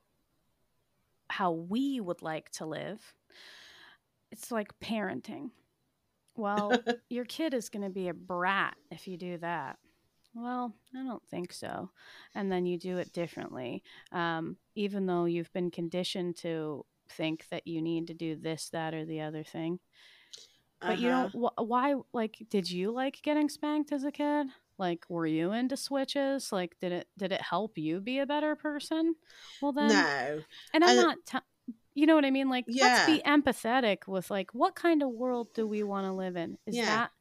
how we would like to live? It's like parenting. Well, your kid is going to be a brat if you do that. Well, I don't think so. And then you do it differently, um, even though you've been conditioned to think that you need to do this, that, or the other thing. But you Uh-huh. don't. Wh- why? Like, did you like getting spanked as a kid? Like, were you into switches? Like, did it did it help you be a better person? Well, then, No. and I'm And not. T- you know what I mean? Like, let's yeah. be empathetic with like, what kind of world do we want to live in? Is Yeah. that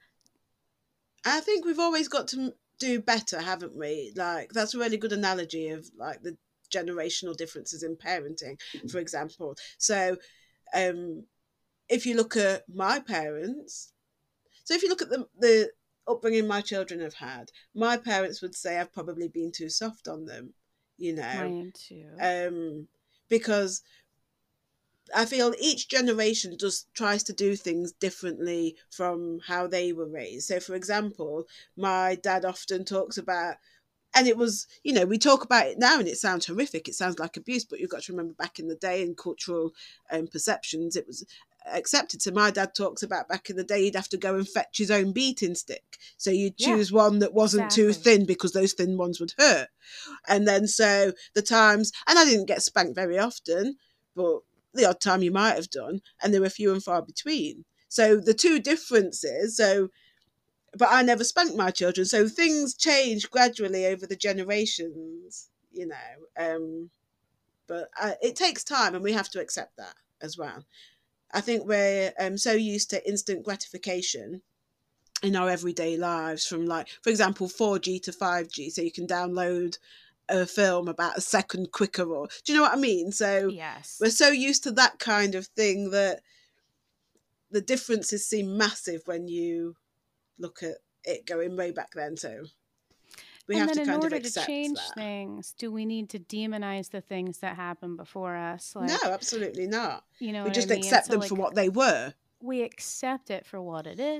I think we've always got to do better, haven't we? Like, that's a really good analogy of like the generational differences in parenting, for example. So, um, if you look at my parents, so if you look at the the upbringing my children have had, my parents would say I've probably been too soft on them, you know, mine too? um, because I feel each generation just tries to do things differently from how they were raised. So, for example, my dad often talks about, and it was, you know, we talk about it now and it sounds horrific. It sounds like abuse, but you've got to remember back in the day in cultural um, perceptions, it was accepted. So my dad talks about back in the day, he'd have to go and fetch his own beating stick. So you'd Yeah, choose one that wasn't too exactly. thin because those thin ones would hurt. And then so the times, and I didn't get spanked very often, but the odd time you might have done, and they were few and far between. So the two differences, so but I never spanked my children. So things change gradually over the generations, you know. Um, but I, it takes time, and we have to accept that as well. I think we're um, so used to instant gratification in our everyday lives, from like, for example, four G to five G, so you can download a film about a second quicker, or do you know what I mean? So Yes. we're so used to that kind of thing that the differences seem massive when you look at it going way back then. So we And have then to in kind of order to accept change that. things, do we need to demonize the things that happened before us? No, Like, absolutely not. you know We what just I mean? accept So them like for what they were. we accept it for what it is.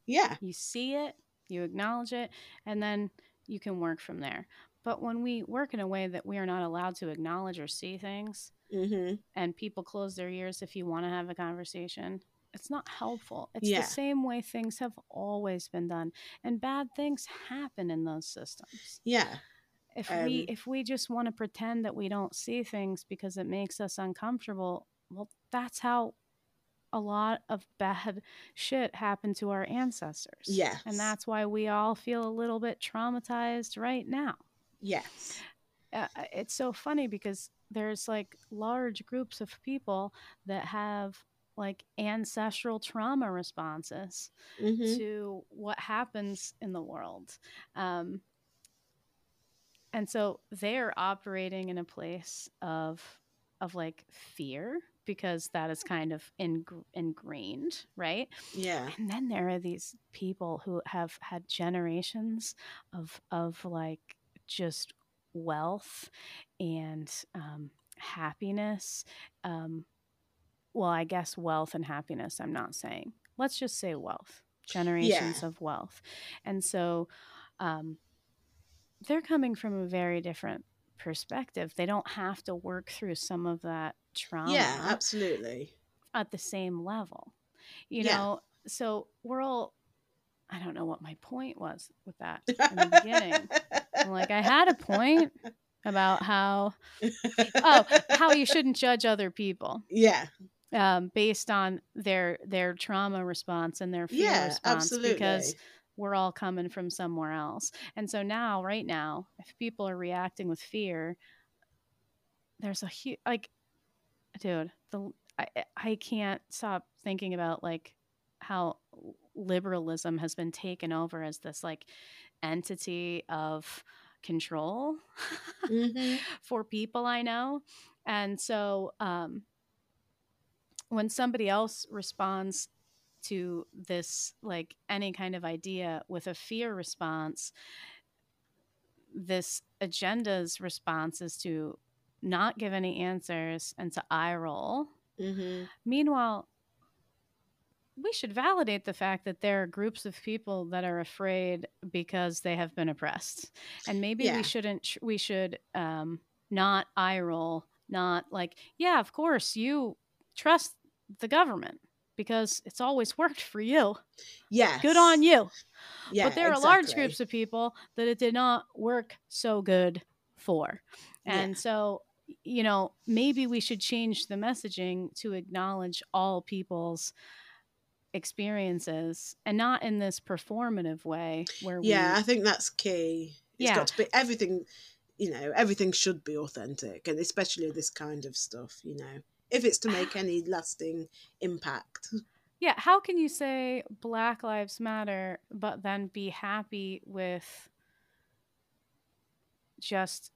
Yeah. You see it, you acknowledge it, and then you can work from there. But when we work in a way that we are not allowed to acknowledge or see things, Mm-hmm. and people close their ears if you want to have a conversation, it's not helpful. It's the Yeah. same way things have always been done, and bad things happen in those systems. Yeah. If Um, we if we just want to pretend that we don't see things because it makes us uncomfortable, well, that's how a lot of bad shit happened to our ancestors. Yes. And that's why we all feel a little bit traumatized right now. Yes. Uh, it's so funny because there's like large groups of people that have like ancestral trauma responses Mm-hmm. to what happens in the world. Um, and so they're operating in a place of of like fear because that is kind of ing- ingrained, right? Yeah. And then there are these people who have had generations of of like just wealth and um, happiness. Um, well, I guess wealth and happiness, I'm not saying. Let's just say wealth, generations Yeah. of wealth. And so um, they're coming from a very different perspective. They don't have to work through some of that trauma Yeah, absolutely. at the same level, you Yeah. know? So we're all, I don't know what my point was with that in the beginning. I'm like, I had a point about how, oh, how you shouldn't judge other people. Yeah. Um, based on their their trauma response and their fear Yeah, response, absolutely. because we're all coming from somewhere else. And so now, right now, if people are reacting with fear, there's a huge, like, dude, the I, I can't stop thinking about like how liberalism has been taken over as this like entity of control Mm-hmm. for people I know. And so um, when somebody else responds to this, like any kind of idea with a fear response, this agenda's response is to not give any answers and to eye roll. Mm-hmm. Meanwhile, we should validate the fact that there are groups of people that are afraid because they have been oppressed. And maybe Yeah. we shouldn't, we should um, not eye roll, not like, yeah, of course, you trust the government because it's always worked for you. Yes. Good on you. Yeah, but there exactly. are large groups of people that it did not work so good for. And Yeah. so, you know, maybe we should change the messaging to acknowledge all people's experiences and not in this performative way where Yeah, we I think that's key. It's Yeah. got to be everything, you know, everything should be authentic, and especially this kind of stuff, you know, if it's to make any lasting impact. Yeah, how can you say Black Lives Matter but then be happy with just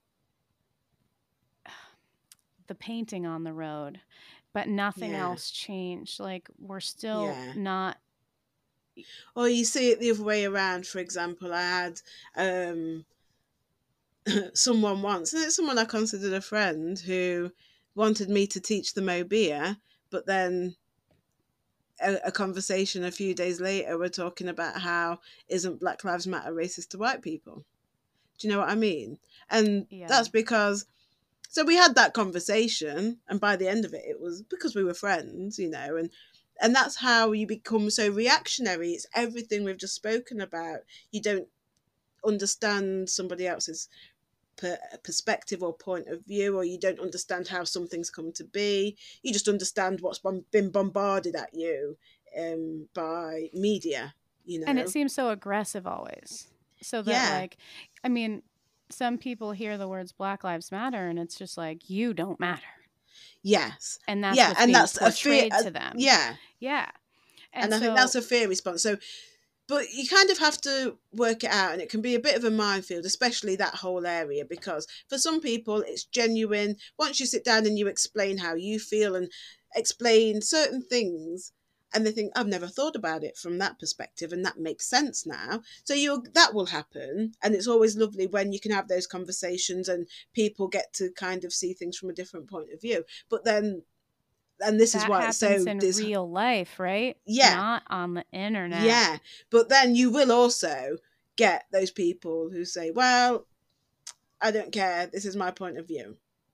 the painting on the road, but nothing Yeah. else changed? Like, we're still Yeah. not. Or you see it the other way around. For example, I had um, someone once, and it's someone I considered a friend, who wanted me to teach them Obeah, but then a, a conversation a few days later, we're talking about how isn't Black Lives Matter racist to white people? Do you know what I mean? And Yeah. that's because, so we had that conversation, and by the end of it, it was because we were friends, you know, and and that's how you become so reactionary. It's everything we've just spoken about. You don't understand somebody else's per- perspective or point of view, or you don't understand how something's come to be. You just understand what's bom- been bombarded at you um, by media, you know. And it seems so aggressive always. So that, Yeah. like, I mean, some people hear the words Black Lives Matter and it's just like, you don't matter. Yes. And that's yeah, what's and being that's portrayed a fear, to them. Yeah. Yeah. And, And, I so, think that's a fair response. So, but you kind of have to work it out, and it can be a bit of a minefield, especially that whole area, because for some people it's genuine. Once you sit down and you explain how you feel and explain certain things, and they think, I've never thought about it from that perspective, and that makes sense now. So you that will happen, and it's always lovely when you can have those conversations and people get to kind of see things from a different point of view. But then and this is That why. happens So in there's real life, right? yeah, Not on the internet. yeah. But then you will also get those people who say, "Well, I don't care. This is my point of view."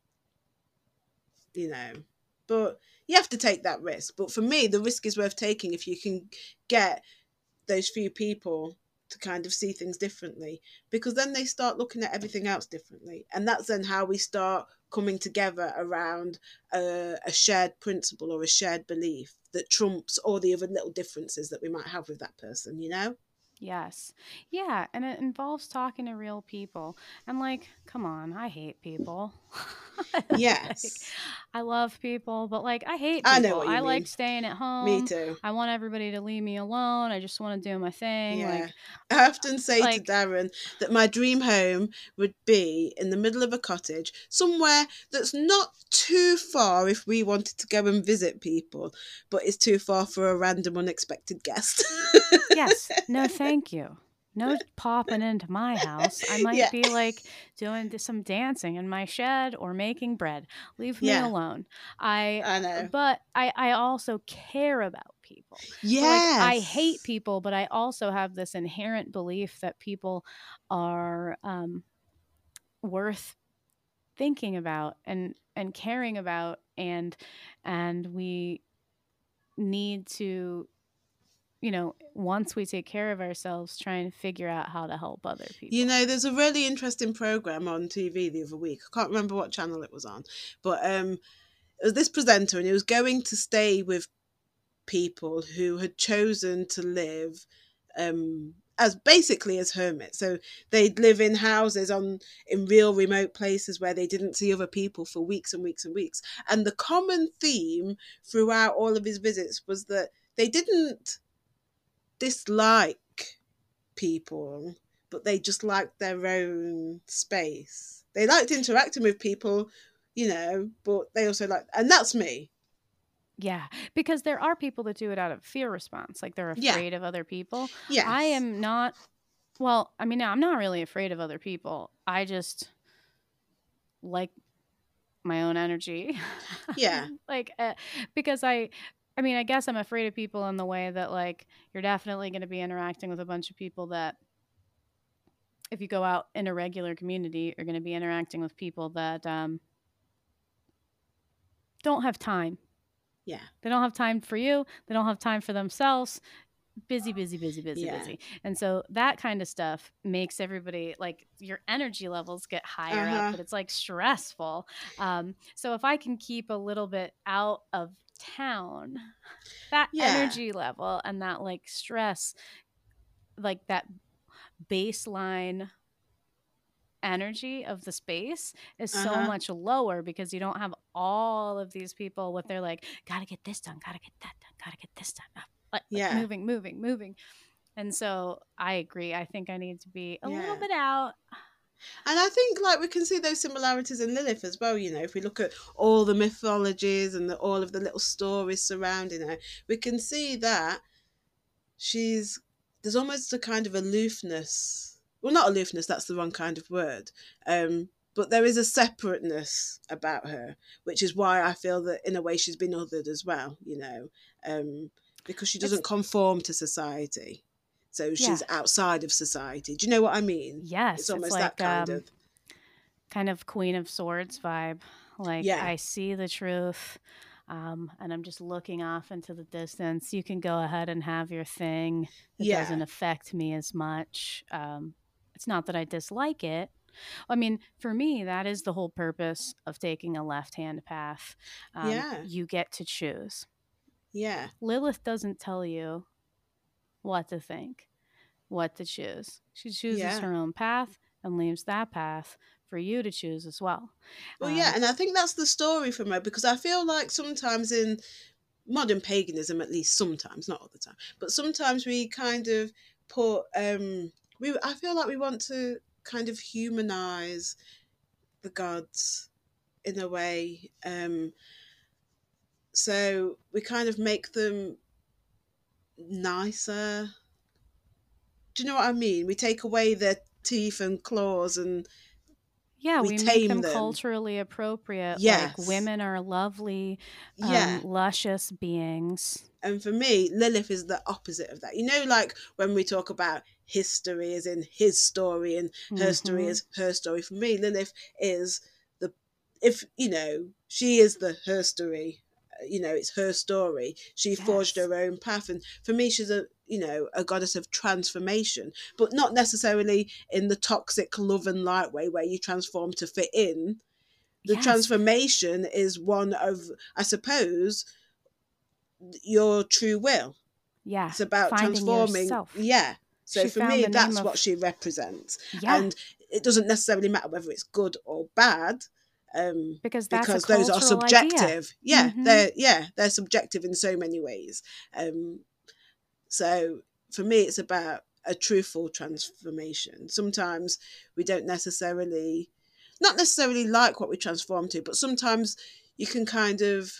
You know, but you have to take that risk. But for me, the risk is worth taking if you can get those few people to kind of see things differently, because then they start looking at everything else differently, and that's then how we start coming together around a, a shared principle or a shared belief that trumps all the other little differences that we might have with that person, you know. Yes. Yeah, and it involves talking to real people. And like, come on, I hate people. Like, Yes, I love people, but like I hate I know people. what you I like mean. staying at Me home. too. I want everybody to leave me alone. I just want to do my thing. Yeah. Like I often say to like Darren that my dream home would be in the middle of a cottage, somewhere that's not too far if we wanted to go and visit people, but is too far for a random unexpected guest. yes, no thank you. No popping into my house. I might Yeah. be like doing d- some dancing in my shed or making bread. Leave me Yeah, alone. I I know. but I I also care about people. So like I hate Yes. people, but I also have this inherent belief that people are um worth thinking about and and caring about, and and we need to, you know, once we take care of ourselves, try and figure out how to help other You people. know, there's a really interesting program on T V the other week. I can't remember what channel it was on, but um, it was this presenter, and he was going to stay with people who had chosen to live um, as basically as hermits. So they'd live in houses on in real remote places where they didn't see other people for weeks and weeks and weeks. And the common theme throughout all of his visits was that they didn't dislike people, but they just liked their own space. They liked interacting with people, you know, but they also like, and that's me. Yeah, because there are people that do it out of fear response, like they're Yeah. afraid of other people. I Yes. am not, well, I mean, I'm not really afraid of other people. I just like my own energy. Yeah. Like uh, because I I mean, I guess I'm afraid of people in the way that like you're definitely going to be interacting with a bunch of people that if you go out in a regular community, you're going to be interacting with people that um don't have time. Yeah. They don't have time for you. They don't have time for themselves. Busy, busy, busy, busy, Yeah. busy. And so that kind of stuff makes everybody like your energy levels get higher Uh-huh. up, but it's like stressful. Um, so if I can keep a little bit out of town, that Yeah. energy level and that like stress, like that baseline energy of the space is so Uh-huh. much lower because you don't have all of these people with their like gotta get this done, gotta get that done, gotta get this done, like, like Yeah. moving moving moving. And so I agree, I think I need to be a little Yeah. bit out. And I think like we can see those similarities in Lilith as well, you know, if we look at all the mythologies and the, all of the little stories surrounding her, we can see that she's there's almost a kind of aloofness. Well, not aloofness, that's the wrong kind of word. Um, but there is a separateness about her, which is why I feel that in a way she's been othered as well, you know, um, because she It's doesn't conform to society. So yeah, she's outside of society. Do you know what I mean? It's yes, it's almost that like kind um of, kind of Queen of Swords vibe. Like yeah, I see the truth, um, and I'm just looking off into the distance. You can go ahead and have your thing. It yeah, doesn't affect me as much. Um, it's not that I dislike it. I mean, for me, that is the whole purpose of taking a left hand path. Um, yeah, you get to choose. yeah, Lilith doesn't tell you what to think, what to choose. She chooses yeah. her own path and leaves that path for you to choose as well. Well, yeah, Um, and I think that's the story from her, because I feel like sometimes in modern paganism, at least sometimes, not all the time, but sometimes we kind of put um we I feel like we want to kind of humanize the gods in a way, um so we kind of make them nicer. Do you know what I mean? We take away their teeth and claws and Yeah, we we make tame them them. culturally appropriate. Yes. Like women are lovely, Yeah. um, luscious beings. And for me, Lilith is the opposite of that. You know, like when we talk about history as in his story and her story Mhm. is her story. For me, Lilith is the, if, you know, she is the her story. You know, it's her story. She forged Yes. her own path. And for me, she's a, you know, a goddess of transformation, but not necessarily in the toxic love and light way where you transform to fit in. The Yes. transformation is one of, I suppose, your true will. Yeah. It's about Finding transforming. yourself. Yeah. So She for found me, the name that's of- what she represents. Yeah. And it doesn't necessarily matter whether it's good or bad. Um, Because that's a because those are cultural subjective. idea. Yeah, Mhm. they're yeah, they're subjective in so many ways. Um, so for me, it's about a truthful transformation. Sometimes we don't necessarily, not necessarily like what we transform to, but sometimes you can kind of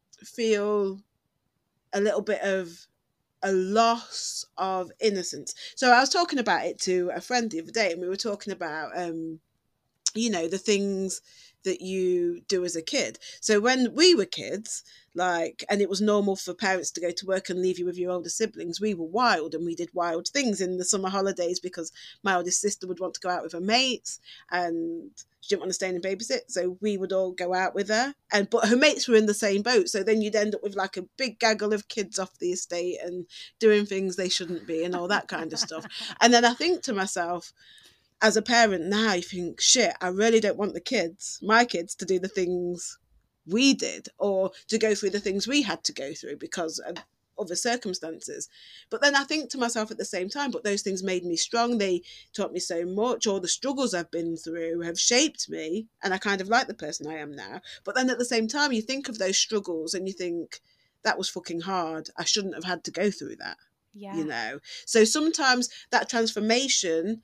feel a little bit of a loss of innocence. So I was talking about it to a friend the other day, and we were talking about, um, you know, the things that you do as a kid. So when we were kids, like, and it was normal for parents to go to work and leave you with your older siblings, we were wild and we did wild things in the summer holidays because my oldest sister would want to go out with her mates and she didn't want to stay in and babysit, so we would all go out with her. And but her mates were in the same boat, so then you'd end up with like a big gaggle of kids off the estate and doing things they shouldn't be and all that kind of stuff. And then I think to myself, as a parent now, you think, shit, I really don't want the kids, my kids, to do the things we did or to go through the things we had to go through because of other circumstances. But then I think to myself at the same time, but those things made me strong. They taught me so much. All the struggles I've been through have shaped me, and I kind of like the person I am now. But then at the same time, you think of those struggles and you think, that was fucking hard. I shouldn't have had to go through that. Yeah. You know? So sometimes that transformation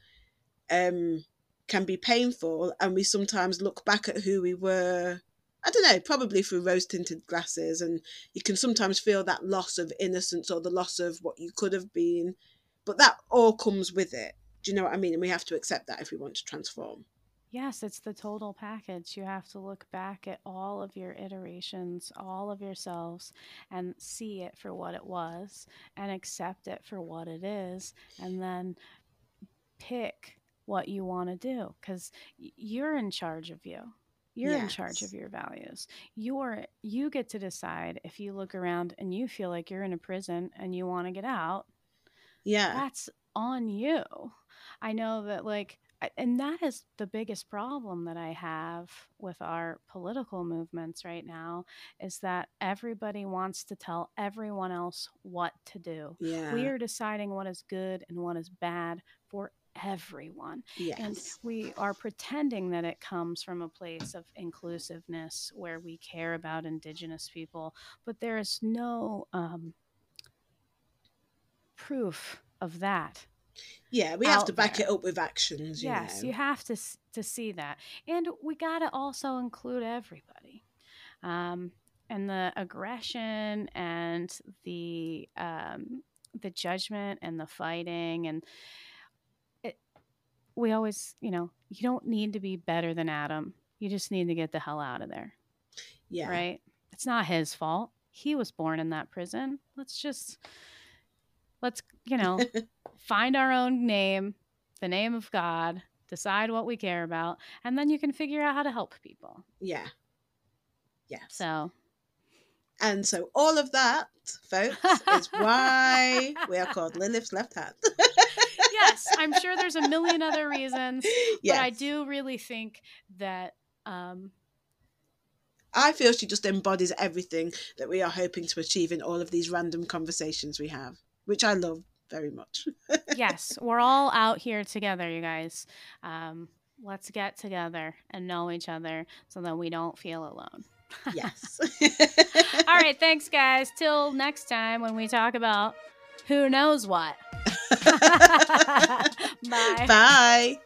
um, can be painful, and we sometimes look back at who we were, I don't know, probably through rose-tinted glasses, and you can sometimes feel that loss of innocence or the loss of what you could have been, but that all comes with it. Do you know what I mean? And we have to accept that if we want to transform. Yes, it's the total package. You have to look back at all of your iterations, all of yourselves, and see it for what it was and accept it for what it is, and then pick what you want to do, because you're in charge of you. You're in charge Yes. of your values. You're you get to decide if you look around and you feel like you're in a prison and you want to get out. Yeah. That's on you. I know that, like, I- and that is the biggest problem that I have with our political movements right now, is that everybody wants to tell everyone else what to do. Yeah. We are deciding what is good and what is bad for everyone. Yes. And we are pretending that it comes from a place of inclusiveness where we care about Indigenous people, but there is no um, proof of that. Yeah, we have out to back there. it up with actions, you Yes, know. you have to s- to see that, and we got to also include everybody. Um, and the aggression and the um, the judgment and the fighting, and it, we always, you know, you don't need to be better than Adam. You just need to get the hell out of there. Yeah. Right? It's not his fault. He was born in that prison. Let's just let's, you know, find our own name, the name of God, decide what we care about, and then you can figure out how to help people. Yeah. Yes. So, And so all of that, folks, is why we are called Lilith's Left Hand. yes, I'm sure there's a million other reasons, Yes. but I do really think that um, I feel she just embodies everything that we are hoping to achieve in all of these random conversations we have, which I love very much. yes, we're all out here together, you guys. Um, let's get together and know each other so that we don't feel alone. Yes. All right, thanks, guys. Till next time when we talk about who knows what. Bye. Bye.